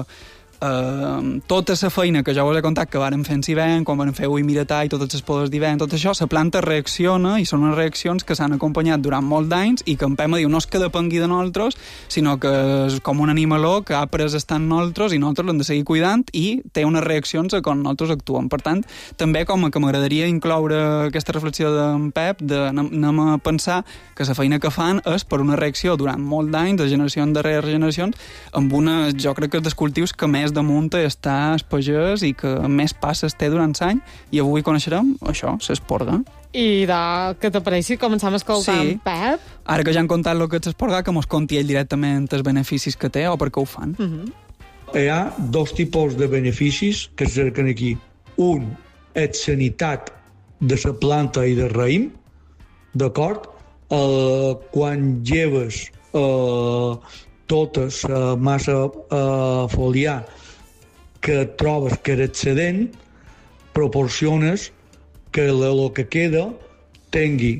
Uh, tota la feina que ja us he contat que vàrem fer en Sivent, quan vàrem fer Ui Miratà i totes les podes d'hivern, tot això, la planta reacciona i són unes reaccions que s'han acompanyat durant molts d'anys i que en Pema diu no és que depengui de nosaltres, sinó que és com un animaló que ha après estar en nosaltres i nosaltres l'hem de seguir cuidant i té unes reaccions a com nosaltres actuem. Per tant, també com que m'agradaria incloure aquesta reflexió d'en Pep, de anem a pensar que la feina que fan és per una reacció durant molt d'anys, de generació darrere generacions, amb una, jo crec que és dels cultius que més damunt està el pagès i que més passes té durant l'any, i avui coneixerem això, l'esporga.
I de, què t'apareix si començam a escoltar sí. en Pep?
Ara que ja han contat el que és l'esporga, que mos conti ell directament els beneficis que té o per què ho fan.
Uh-huh.
Hi ha dos tipus de beneficis que es cerquen aquí. Un és sanitat de la planta i del raïm, d'acord? Uh, quan lleves uh, tota la massa uh, foliar que trobes que és excedent, proporciones que el que queda tingui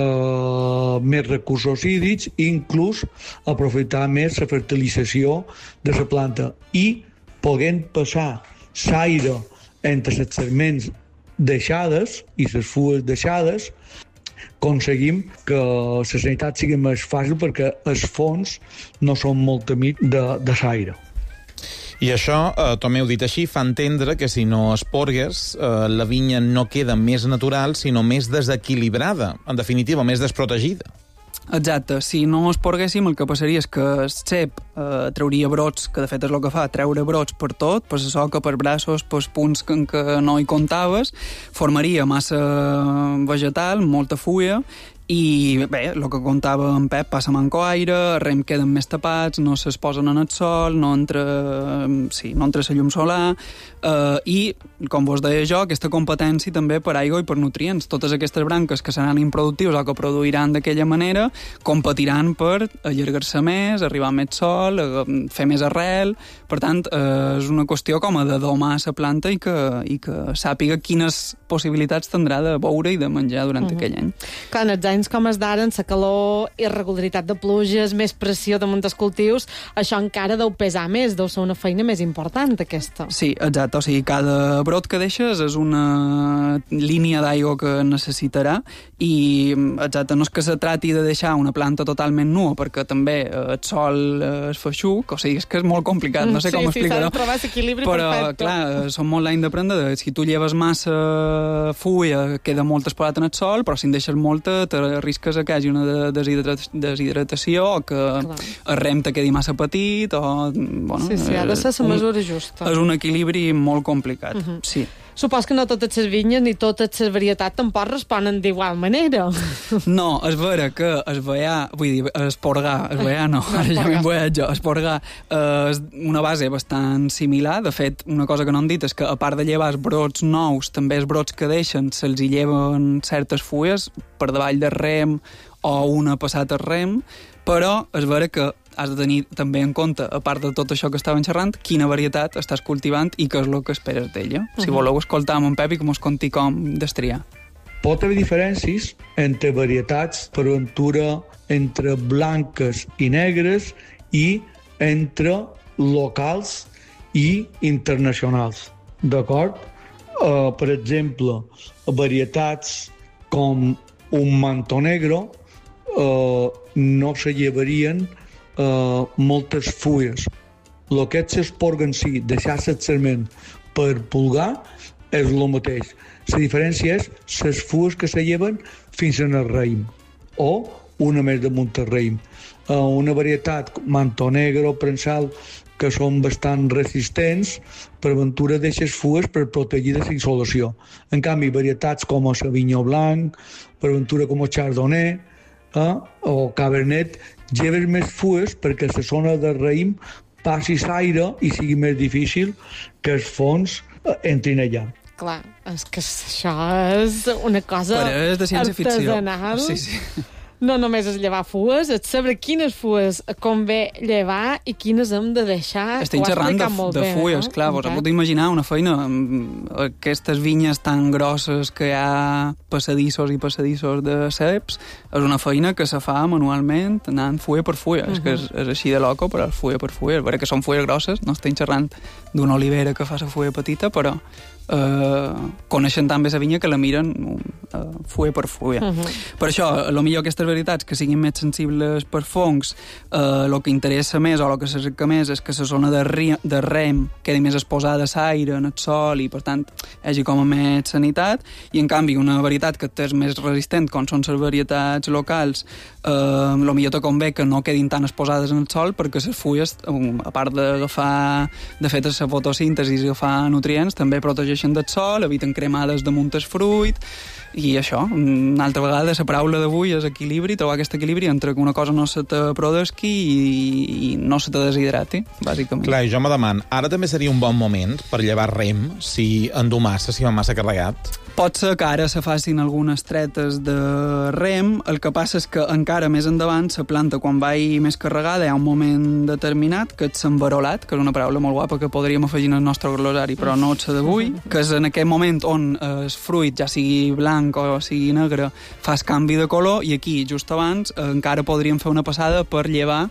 uh, més recursos hídrics i inclús aprofitar més la fertilització de la planta i podent passar l'aire entre les segments deixades i les fulles deixades, aconseguim que la sanitat sigui més fàcil perquè els fons no són molt amics de, de l'aire.
I això, eh, Tomeu, dit així, fa entendre que si no esporgues, eh, la vinya no queda més natural, sinó més desequilibrada, en definitiva, més desprotegida.
Exacte, si no esporguéssim el que passaria és que el cep eh, trauria brots, que de fet és el que fa, treure brots per tot, per la soca, per braços, per punts que, que no hi comptaves, formaria massa vegetal, molta fulla, I bé, el que contava en Pep passa manco aire, els rems queden més tapats, no s'exposen en el sol, no entra, sí, no entra la llum solar, eh, i, com vos deia jo, aquesta competència també per aigua i per nutrients. Totes aquestes branques que seran improductius o que produiran d'aquella manera competiran per allargar-se més, arribar a més sol, fer més arrel. Per tant, eh, és una qüestió com a de domar la planta i que, i que sàpiga quines possibilitats tindrà de beure i de menjar durant uh-huh. aquell any.
Clar, en els anys com es d'ara, en la calor, irregularitat de pluges, més pressió damunt dels cultius, això encara deu pesar més, deu ser una feina més important, aquesta.
Sí, exacte. O sigui, cada brot que deixes és una línia d'aigua que necessitarà i, exacte, no és que se trati de deixar una planta totalment nua, perquè també el sol es feixuc, o sigui, és que és molt complicat, no sé
sí,
com
sí,
explicar-ho.
Sí, s'ha de trobar l'equilibri
però,
perfecte.
Però, clar, som molt l'any d'aprendre, si tu lleves massa fulla, queda molt exposat en el sol, però si en deixes molta, te risques que hi hagi una deshidratació o que clar. El rem te quedi massa petit o... Bueno,
sí, sí, ha de ser la mesura justa.
És un equilibri molt complicat, uh-huh. sí.
Supos que no totes les vinyes ni totes les varietats tampoc responen d'igual manera.
No, és vera que es veià, vull dir, esporgar, es veià no, ara ja m'he emboiat jo, esporgar és una base bastant similar. De fet, una cosa que no han dit és que a part de llevar els brots nous, també els brots que deixen se'ls hi lleven certes fulles per davall del rem o una passat al rem, però és vera que has de tenir també en compte, a part de tot això que estaven xerrant, quina varietat estàs cultivant i què és el que esperes d'ella. Uh-huh. Si voleu escoltar amb en Pep i que mos conti com destriar.
Pot haver diferències entre varietats, per ventura, entre blanques i negres i entre locals i internacionals. D'acord? Uh, per exemple, varietats com un manto negro uh, no se llevarien Uh, moltes fulles. El que és l'esporga en si, deixar-se el serment per pulgar, és el mateix. La diferència és les fulles que se lleven fins en el raïm, o una més damunt el raïm. Uh, una varietat, manto negro, prensal, que són bastant resistents, per ventura deixes fulles per protegir de la insolació. En canvi, varietats com el Sauvignon Blanc, per ventura com el Chardonnay, eh, o Cabernet, lleves més fulles perquè la zona del raïm passi l'aire i sigui més difícil que els fons entrin allà.
Clar, és que això és una cosa
però és de
artesanal.
Sí, sí.
No només és llevar fues, és saber quines fues convé llevar i quines hem de deixar.
Estem xerrant de, de
bé,
fulles,
no?
clar, vos okay. Pot imaginar una feina amb aquestes vinyes tan grosses que hi ha passadissos i passadissos de ceps, és una feina que se fa manualment anant fulla per fulla. Uh-huh. És que és, és així de loco, però és fulla per fulla. És vera que són fulles grosses, no estem xerrant d'una olivera que fa la fulla petita, però Uh, coneixen tan bé la vinya que la miren uh, fulla per fulla. Uh-huh. Per això, el millor aquestes varietats que siguin més sensibles per fongs, el uh, que interessa més o el que se cerca més és que la zona de, ri, de rem quedi més exposada a l'aire, en el sol, i per tant hi hagi com a més sanitat, i en canvi una varietat que és més resistent, com són les varietats locals, uh, el millor te convé que no quedin tan exposades en el sol, perquè les fulles, um, a part d'agafar de fet la fotosíntesi i agafar nutrients, també protegeixen del sol, eviten cremades damunt el fruit, i això, una altra vegada, la paraula d'avui és equilibri, trobar aquest equilibri entre que una cosa no se te produsqui i, i no se te deshidrati, bàsicament.
Clar, i jo me deman, ara també seria un bon moment per llevar rem si endumassa, si va massa carregat?
Pot ser que ara se facin algunes tretes de rem, el que passa és que encara més endavant la planta, quan vagi més carregada, hi ha un moment determinat, que és s'enverolat, que és una paraula molt guapa que podríem afegir al nostre glosari, però no és d'avui, que és en aquest moment on el fruit, ja sigui blanc o sigui negre, fa el canvi de color, i aquí, just abans, encara podríem fer una passada per llevar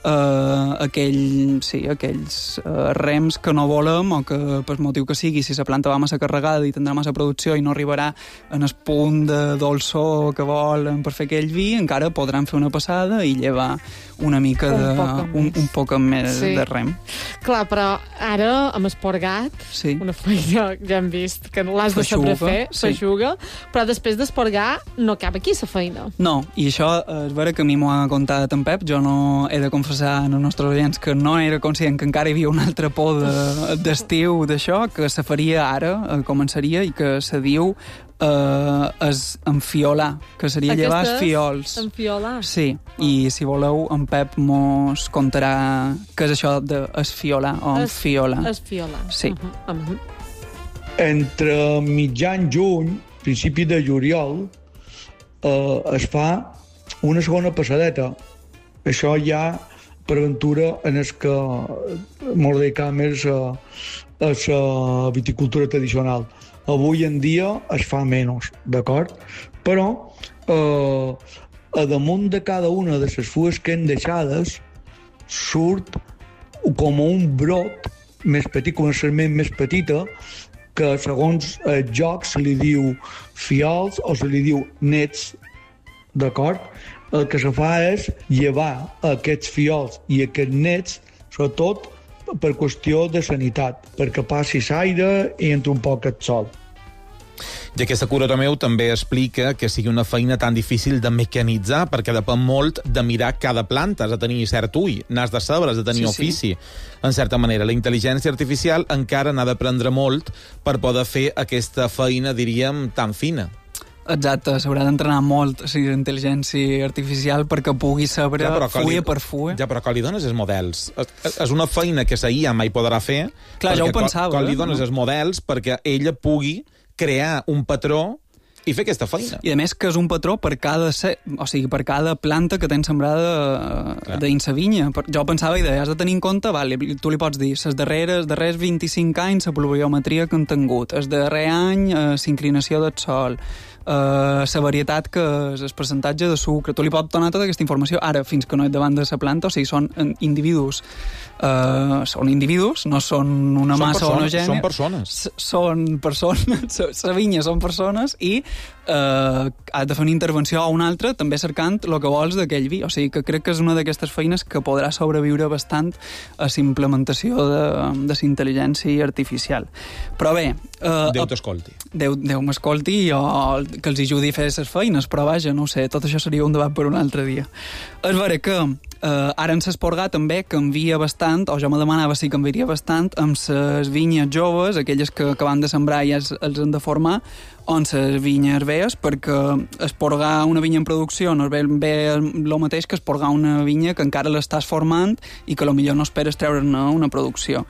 Uh, aquell, sí, aquells uh, rems que no volem o que per motiu que sigui, si la planta va massa carregada i tindrà massa producció i no arribarà en el punt de dolçor que volen per fer aquell vi, encara podran fer una passada i llevar una mica de, un, un poc més sí. de rem.
Clar, però ara amb esporgat,
sí.
una feina ja hem vist que l'has de saber fer, s'ajuga, sí. però després d'esporgar no cap aquí la feina.
No, i això és vera que a mi m'ho ha contat en Pep, jo no he de confessar confessar als nostres oients que no era conscient que encara hi havia un altre por d'estiu de, d'això, que se faria ara, començaria, i que se diu Uh, es enfiolar, que seria
Aquestes,
llevar els fiols.
Enfiolar?
Sí, oh. I si voleu, en Pep mos contarà què és això d'esfiolar o es, enfiolar.
Esfiolar.
Sí.
Uh-huh. Uh-huh.
Entre mitjan juny, principi de juliol, uh, es fa una segona passadeta. Això ja per aventura en el que mos dedicam és a la viticultura tradicional. Avui en dia es fa menys, d'acord? Però eh, a damunt de cada una de les fulles que hem deixades surt com un brot més petit, com una sarment més petita, que segons el joc se li diu fiols o se li diu nets, d'acord? El que se fa és llevar aquests fiols i aquests nets, sobretot per qüestió de sanitat, perquè passi l'aire i entra un poc el sol.
I aquesta cura meu també explica que sigui una feina tan difícil de mecanitzar, perquè depèn molt de mirar cada planta, has de tenir cert ull, n'has de saber, has de tenir sí, ofici. Sí. En certa manera, la intel·ligència artificial encara n'ha d'aprendre molt per poder fer aquesta feina, diríem, tan fina.
Exacte, s'haurà d'entrenar molt la intel·ligència artificial perquè pugui saber ja, fulla per fulla.
Ja, però quan li dones els models, és una feina que la I A mai podrà fer.
Clar, ja ho pensava.
Quan li dones no? els models perquè ella pugui crear un patró i fer aquesta feina.
I a més que és un patró per cada, o sigui, per cada planta que tens sembrada dins la vinya. Jo pensava i has de tenir en compte, vale, tu li pots dir, les darreres, darrers vint-i-cinc anys la pluviometria que han tingut, el darrer any la inclinació del sol, la uh, varietat que és el percentatge de sucre, tu li pots donar tota aquesta informació ara, fins que no és davant de la planta, o sigui, són individus uh, són individus, no són una són massa
persones,
homogènia.
Són persones.
S són persones, la vinya són persones i uh, has de fer una intervenció o una altra també cercant el que vols d'aquell vi, o sigui que crec que és una d'aquestes feines que podrà sobreviure bastant a la implementació de, de la intel·ligència artificial. Però bé... Uh,
Déu t'escolti.
Déu, Déu m'escolti i jo que els ajudi a fer les feines, però vaja, no ho sé, tot això seria un debat per un altre dia. És vera que eh, ara en s'esporgar també canvia bastant, o jo me demanava si canviaria bastant, amb les vinyes joves, aquelles que acaben de sembrar i els, els han de formar, o en les vinyes velles, perquè esporgar una vinya en producció no és ben bé el mateix que esporgar una vinya que encara l'estàs formant i que potser no esperes treure-ne una producció.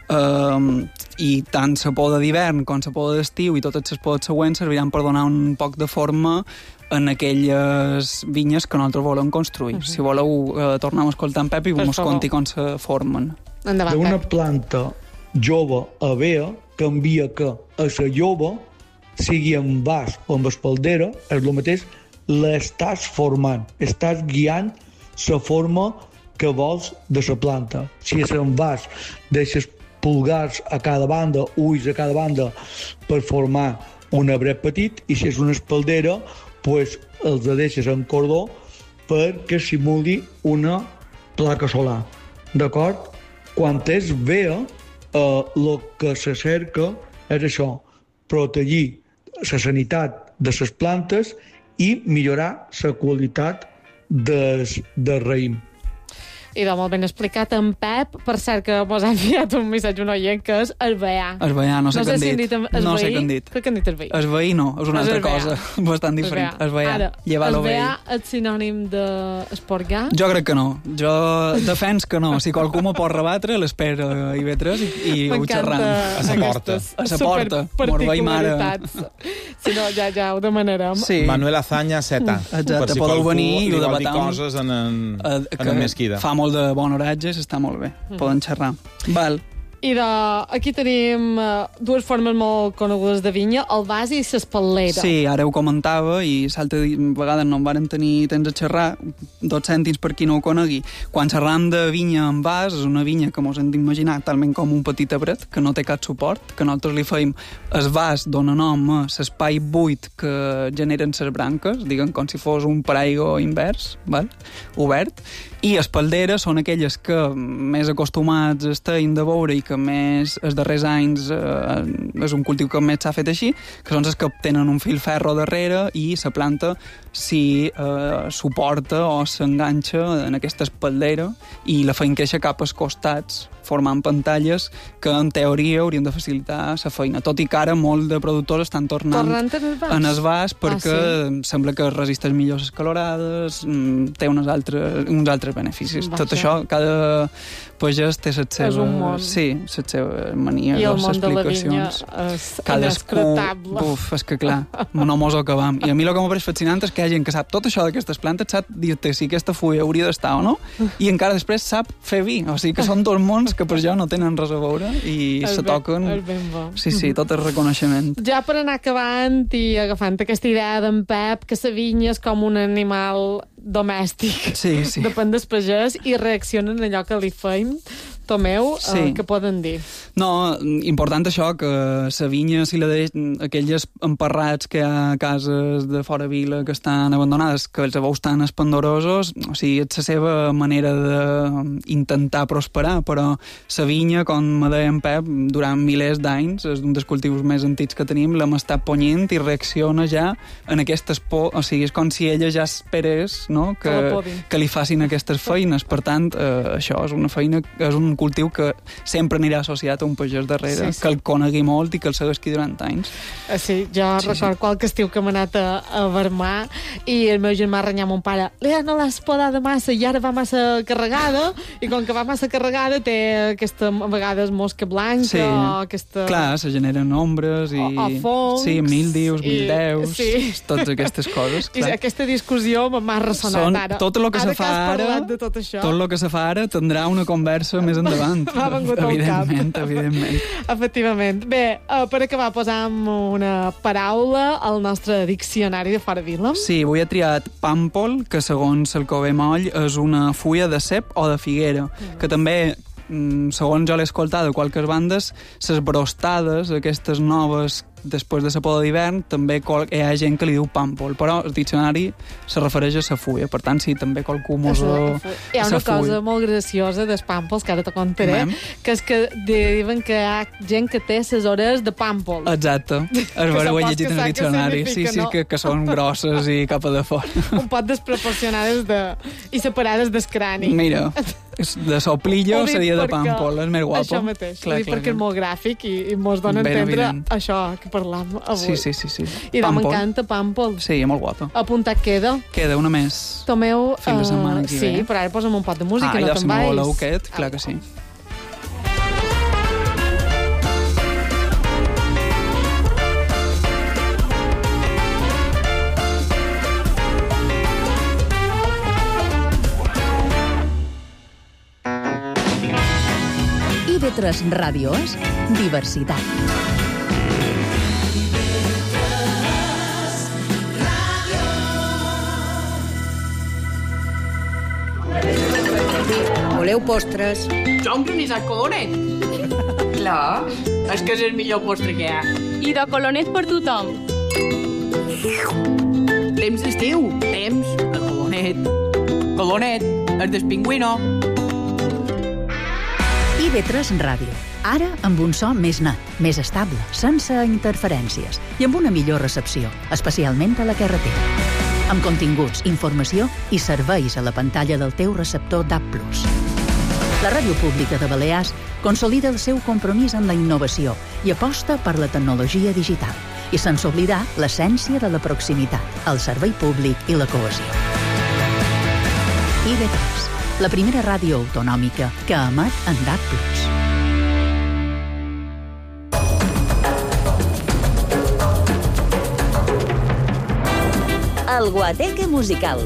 Um, i tant la poda d'hivern com la poda d'estiu i totes les podes següents serviran per donar un poc de forma en aquelles vinyes que nosaltres volem construir. Uh -huh. Si voleu, uh, tornem a escoltar en Pep i ens conti com se formen.
D'una planta jove a vea canvia que a la jove, sigui en vas o en espaldera, és el mateix, l'estàs formant, estàs guiant la forma que vols de la planta. Si és en vas, deixes pulgars a cada banda, ulls a cada banda per formar un arbret petit, i si és una espaldera, pues, els deixes en cordó perquè simuli una placa solar. D'acord? Quan és vea, eh, el que se cerca és això, protegir la sanitat de les plantes i millorar la qualitat del, del raïm.
I de molt ben explicat en Pep, per cert que mos ha enviat un missatge un oient que és el veà.
El veà, no sé què han dit.
No sé què han dit. Què han dit el veí?
El veí no, és una altra cosa, bastant diferent. El veà.
Ara, el veà és sinònim d'esporgar?
Jo crec que no. Jo defens que no. Si qualcú m'ho pot rebatre, l'espera a I V tres i, i ho xerram.
A sa porta.
A sa porta. Mor veí mare.
Si no, ja, ja ho demanarem.
Sí.
Manuel Azaña, Z.
Exacte, si podeu venir i ho debatam.
Li vol dir coses en, en, en, en Mesquida.
Fa molt de bon oratge, està molt bé. Mm. Poden xerrar. Val.
I de, aquí tenim uh, dues formes molt conegudes de vinya, el vas i l'espalera.
Sí, ara ho comentava i l'altra vegada no en varen tenir temps de xerrar, dos cèntims per qui no ho conegui. Quan xerram de vinya en vas, és una vinya que mos hem d'imaginar talment com un petit arbret, que no té cap suport, que nosaltres li feim el vas dona nom a l'espai buit que generen les branques, diguem com si fos un paraigua invers, val? Obert, i espalderes són aquelles que més acostumats estem de veure i que més, els darrers anys, eh, és un cultiu que més s'ha fet així, que són els que tenen un filferro darrere i la planta si eh, suporta o s'enganxa en aquesta espaldera i la feien créixer cap als costats, formant pantalles que en teoria haurien de facilitar la feina, tot i que ara molt de productors estan tornant,
tornant en el vas,
en el vas perquè
ah, sí?
sembla que resisteix millor les calorades, té unes altres, uns altres beneficis.
Vaja.
Tot això, cada pagès té les seves, sí, les seves manies
i
o
el món de la vinya és inescrutable.
Uf, és que clar, no mos ho acabam. I a mi el que m'apareix fascinant és que hi ha gent que sap tot això d'aquestes plantes, sap dir-te si aquesta fulla hauria d'estar o no, i encara després sap fer vi. O sigui que són dos mons que per jo no tenen res a veure i el se ben, toquen. Sí, sí, tot el reconeixement.
Ja per anar acabant i agafant aquesta idea d'en Pep, que la vinya és com un animal domèstic.
Sí, sí.
Depèn del pagès i reaccionen a allò que li feim. Tomeu, sí. eh, què poden dir?
No, important això, que la vinya, si la deix, aquelles emparrats que hi ha a cases de fora vila que estan abandonades, que els veus tan espandorosos, o sigui, és la seva manera d'intentar prosperar, però la vinya, com me deia en Pep, durant milers d'anys, és un dels cultius més antics que tenim, l'hem estat ponyent i reacciona ja en aquestes por, o sigui, és com si ella ja esperés, no?, que, que li facin aquestes feines. Per tant, eh, això és una feina, és un cultiu que sempre anirà associat a un pagès darrere, sí, sí. que el conegui molt i que el segueixi durant anys.
Sí, jo sí, recordo sí. qualque estiu que m'he anat a, a Vermà i el meu germà renyà mon pare, Lea, no l'has podada massa i ara va massa carregada, i com que va massa carregada té aquesta, a vegades, mosca blanca,
sí.
o aquesta...
Clar, se generen ombres i...
O, o fongs.
Sí, mildius,
i...
mildeus,
sí.
totes aquestes coses.
Clar. I aquesta discussió m'ha ressonat
Són,
ara.
Tot el que
ara
se fa ara,
de tot, això.
tot el que se fa ara tindrà una conversa més endavant.
M'ha vengut al cap.
Evidentment, evidentment.
Efectivament. Bé, uh, per acabar posam una paraula al nostre diccionari de fora vila.
Sí, avui he triat pàmpol, que segons el Cové Moll és una fulla de cep o de figuera, mm. que també, segons jo l'he escoltat de qualques bandes, les brostades, aquestes noves després de la poda d'hivern, també hi ha gent que li diu pàmpol, però el diccionari se refereix a la fulla, per tant, sí, també qualcú mos ho...
Hi ha una cosa molt graciosa dels pàmpols, que ara te contaré, que és que diuen que hi ha gent que té les orelles de pàmpol.
Exacte, és vera, ho he llegit en el diccionari, sí, sí,
no?
que, que són grosses i cap a de fora.
Un pot desproporcionades de... i separades del crani.
Mira, de soplillo seria de pàmpol, és més guapo.
Això mateix,
clar,
ho dic
clar,
perquè clar. És molt gràfic i, i mos dona a entendre evident. Això que parlam avui.
Sí, sí, sí. sí.
I m'encanta pàmpol.
Sí, molt guapa.
Apuntat queda.
Queda una més.
Tomeu...
Fins la setmana que
sí,
ve.
però ara posa'm un pot de música,
ah,
no te'n vais.
Ah, ja si aquest, clar que sí.
I ve tres Ràdios, diversitat.
Voleu postres?
Jo un granissat colonet. Clar, és que és el millor postre que hi ha.
I de colonet per tothom.
Temps d'estiu, temps de colonet. Colonet, el del pingüino.
I ve tres Ràdio. Ara amb un so més net, més estable, sense interferències i amb una millor recepció, especialment a la carretera. Amb continguts, informació i serveis a la pantalla del teu receptor D A B plus. La Ràdio Pública de Balears consolida el seu compromís amb la innovació i aposta per la tecnologia digital, i sense oblidar l'essència de la proximitat, el servei públic i la cohesió. I ve tres, la primera ràdio autonòmica que emet en D A B plus.
El Guateque musical.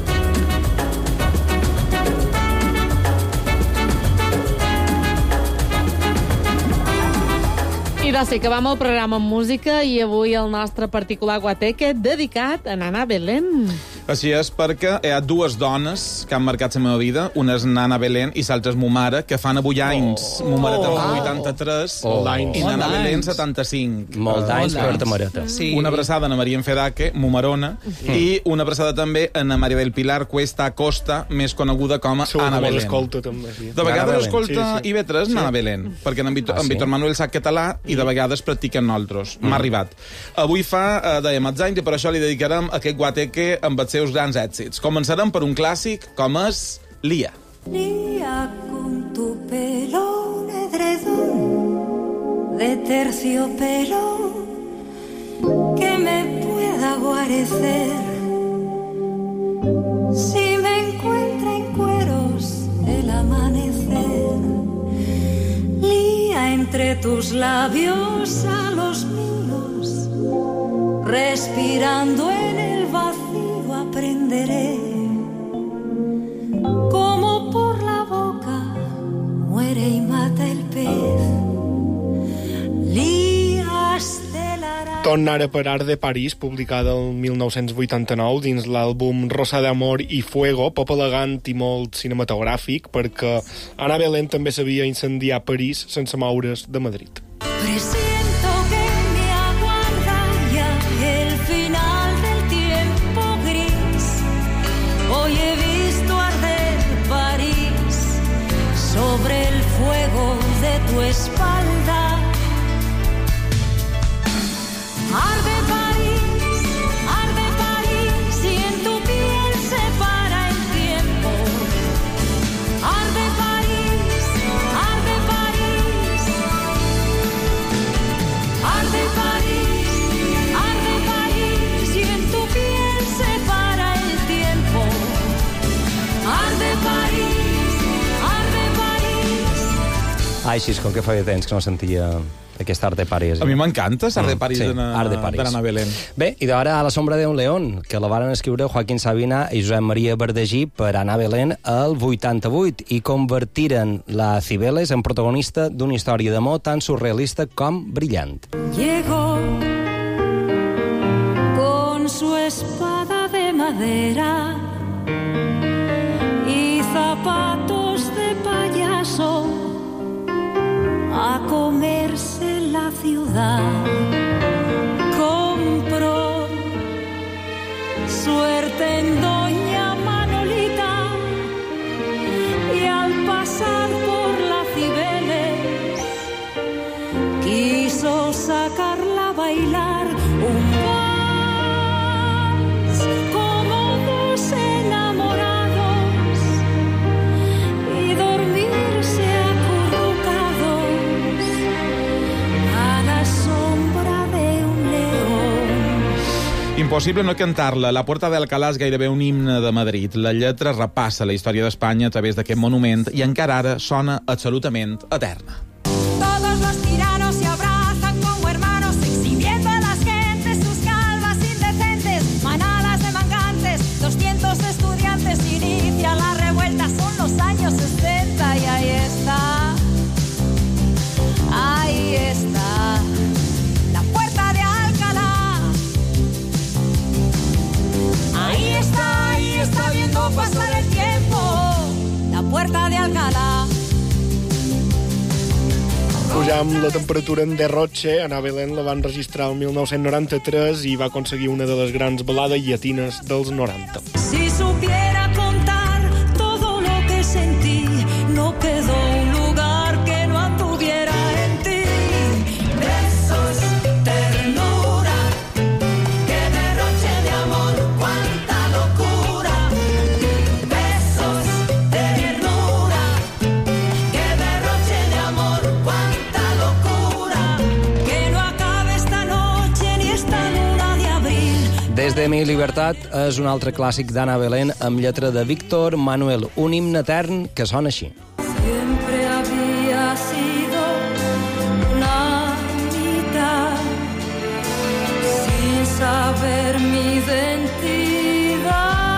I doncs sí, acabam el programa amb música i avui el nostre particular guateque dedicat a Nana Belén.
Així és, perquè hi ha dues dones que han marcat la meva vida, una és Nana Belén i l'altra és mo mare, que fan avui anys. Oh. Mo mare té oh. vuitanta-tres
oh.
i Nana Belén setanta-cinc.
Molt d'anys per ta mareta.
Sí. Una abraçada a Ana Maria Enfedaque, mo marona, mm. i una abraçada també a Ana Maria del Pilar Cuesta Acosta, més coneguda com a Ana Belén.
L'escolta, també, sí.
De vegades l'escolta sí, sí. I B tres, sí. Nana Belén, perquè en, Vitor, ah, sí? en Víctor Manuel sap català i de vegades practiquen nosaltres. Mm. M'ha arribat. Avui fa, eh, dèiem, els anys, i per això li dedicarem aquest guateque amb els seus grans èxits. Començarem per un clàssic com és Lía.
Lía con tu pelo un edredón de terciopelo que me pueda guarecer si me encuentra en cueros el amanecer. Lía entre tus labios a los míos, respirando en el vacío aprenderé cómo por la boca muere y mata el pez. Lías de la...
Tornar a parar de París, publicada el mil nou-cents vuitanta-nou dins l'àlbum Rosa de Amor i Fuego, poc elegant i molt cinematogràfic, perquè Ana Belén també sabia incendiar París sense moure's de Madrid.
Presiento que me aguarda ya el final del tiempo gris. Hoy he visto arder París sobre el fuego de tu espalda. Arde París, arde París, y en tu piel se para el tiempo. Arde París, arde París. Arde París, arde París, y en tu piel se para el tiempo. Arde París, arde París.
Ai, Xisco, que feia temps que no sentia aquest Art de París.
A mi m'encanta Art de París
mm, sí,
d'Anna Belén.
Bé, i d'ara A la sombra d'un león, que la varen escriure Joaquín Sabina i Josep Maria Verdegí per Anna Belén el vuitanta-vuit i convertiren la Cibeles en protagonista d'una història d'amor tan surrealista com brillant.
Llegó con su espada de madera y zapatos de payaso a comerse la ciudad. Compró suerte en Doña Manolita y al pasar por la Cibeles quiso sacarla a bailar un vals como dos enamorados y dormirse
Impossible no cantar-la. La Puerta de Alcalá és gairebé un himne de Madrid. La lletra repassa la història d'Espanya a través d'aquest monument i encara ara sona absolutament eterna.
Todos los tiranos se abrazan como hermanos, exhibiendo a las gentes sus calvas indecentes, manadas de mangantes, doscientos estudiantes, inicia la revuelta, son los años sesenta y ahí está, ahí está. Ahí está, ahí está viendo pasar el tiempo, la Puerta de Alcalá.
Pujam la temperatura en derrotxe. Anna Belén la van registrar el mil nou-cents noranta-tres i va aconseguir una de les grans balades llatines dels noranta.
Si supiera contar todo lo que sentí, no quedó un lugar que no anduviera en ti. Besos, ternura, que derroche de amor, cuánta locura. Besos, ternura, que derroche de amor, cuánta locura. Que no acabe esta noche ni esta luna de abril.
Des de Mi Libertat és un altre clàssic d'Anna Belén amb lletra de Víctor Manuel, un himne etern que sona així.
Siempre había sido una mitad, sin saber mi identidad.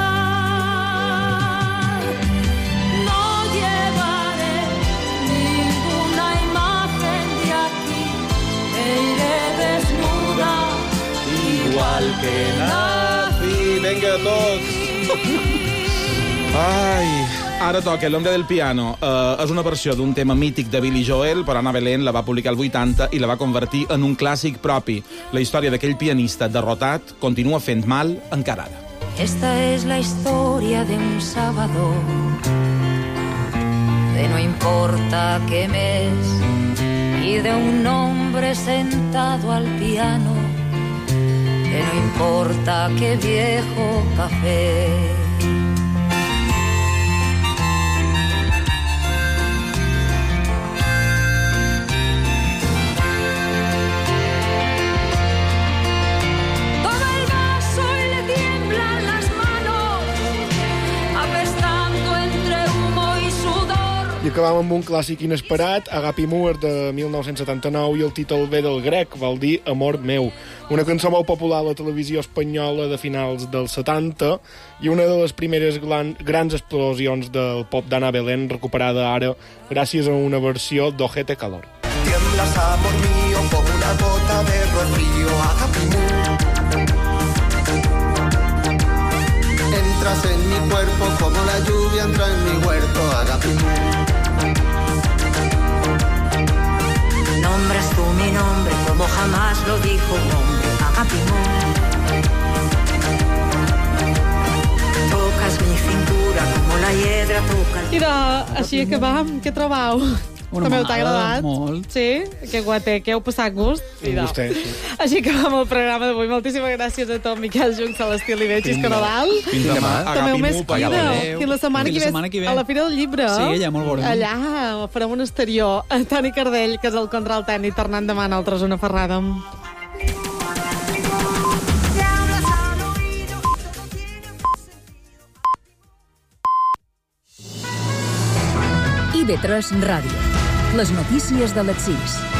No llevaré ninguna imagen de aquí, e iré desnuda,
igual que nací Vinga, tots! Ai... Ara toca El hombre del piano. Uh, és una versió d'un tema mític de Billy Joel, però Ana Belén la va publicar al vuitanta i la va convertir en un clàssic propi. La història d'aquell pianista derrotat continua fent mal encara ara.
Esta es la historia de un sábado, de no importa qué mes, y de un hombre sentado al piano, de no importa qué viejo café.
I acabam amb un clàssic inesperat, Agapi Moore, de mil nou-cents setanta-nou, i el títol ve del grec, vol dir Amor meu. Una cançó molt popular a la televisió espanyola de finals dels setanta i una de les primeres gran, grans explosions del pop d'Ana Belén, recuperada ara gràcies a una versió d'Ojete Calor.
Tiemblas, amor mío, como una gota de rocío, Agapi Moore. Entras en mi cuerpo como la lluvia entra en mi huerto, Agapi Moore.
Nombras tú mi nombre como jamás lo dijo un hombre, Agapi Moore. Tocas mi cintura como la hiedra toca el...
I de, així acabam, què trobau?
Una
També t'ha
mala,
agradat?
molt.
Sí? Que guater, que heu passat gust?
Un gustet, sí.
Així acabam el programa d'avui. Moltíssimes gràcies a tot, Miquel Juncs, a l'Estil i Xisco Nadal.
Fins demà.
També un més
Agapi
quina.
Moore.
Fins la setmana
Fins
que
la
ve.
setmana que ve.
A la Fira del Llibre.
Sí, allà molt veurem.
Allà farem un exterior. Toni Cardell, que és el control tècnic, tornant demà a nosaltres una ferrada.
I V tres Ràdio. Les notícies de les sis.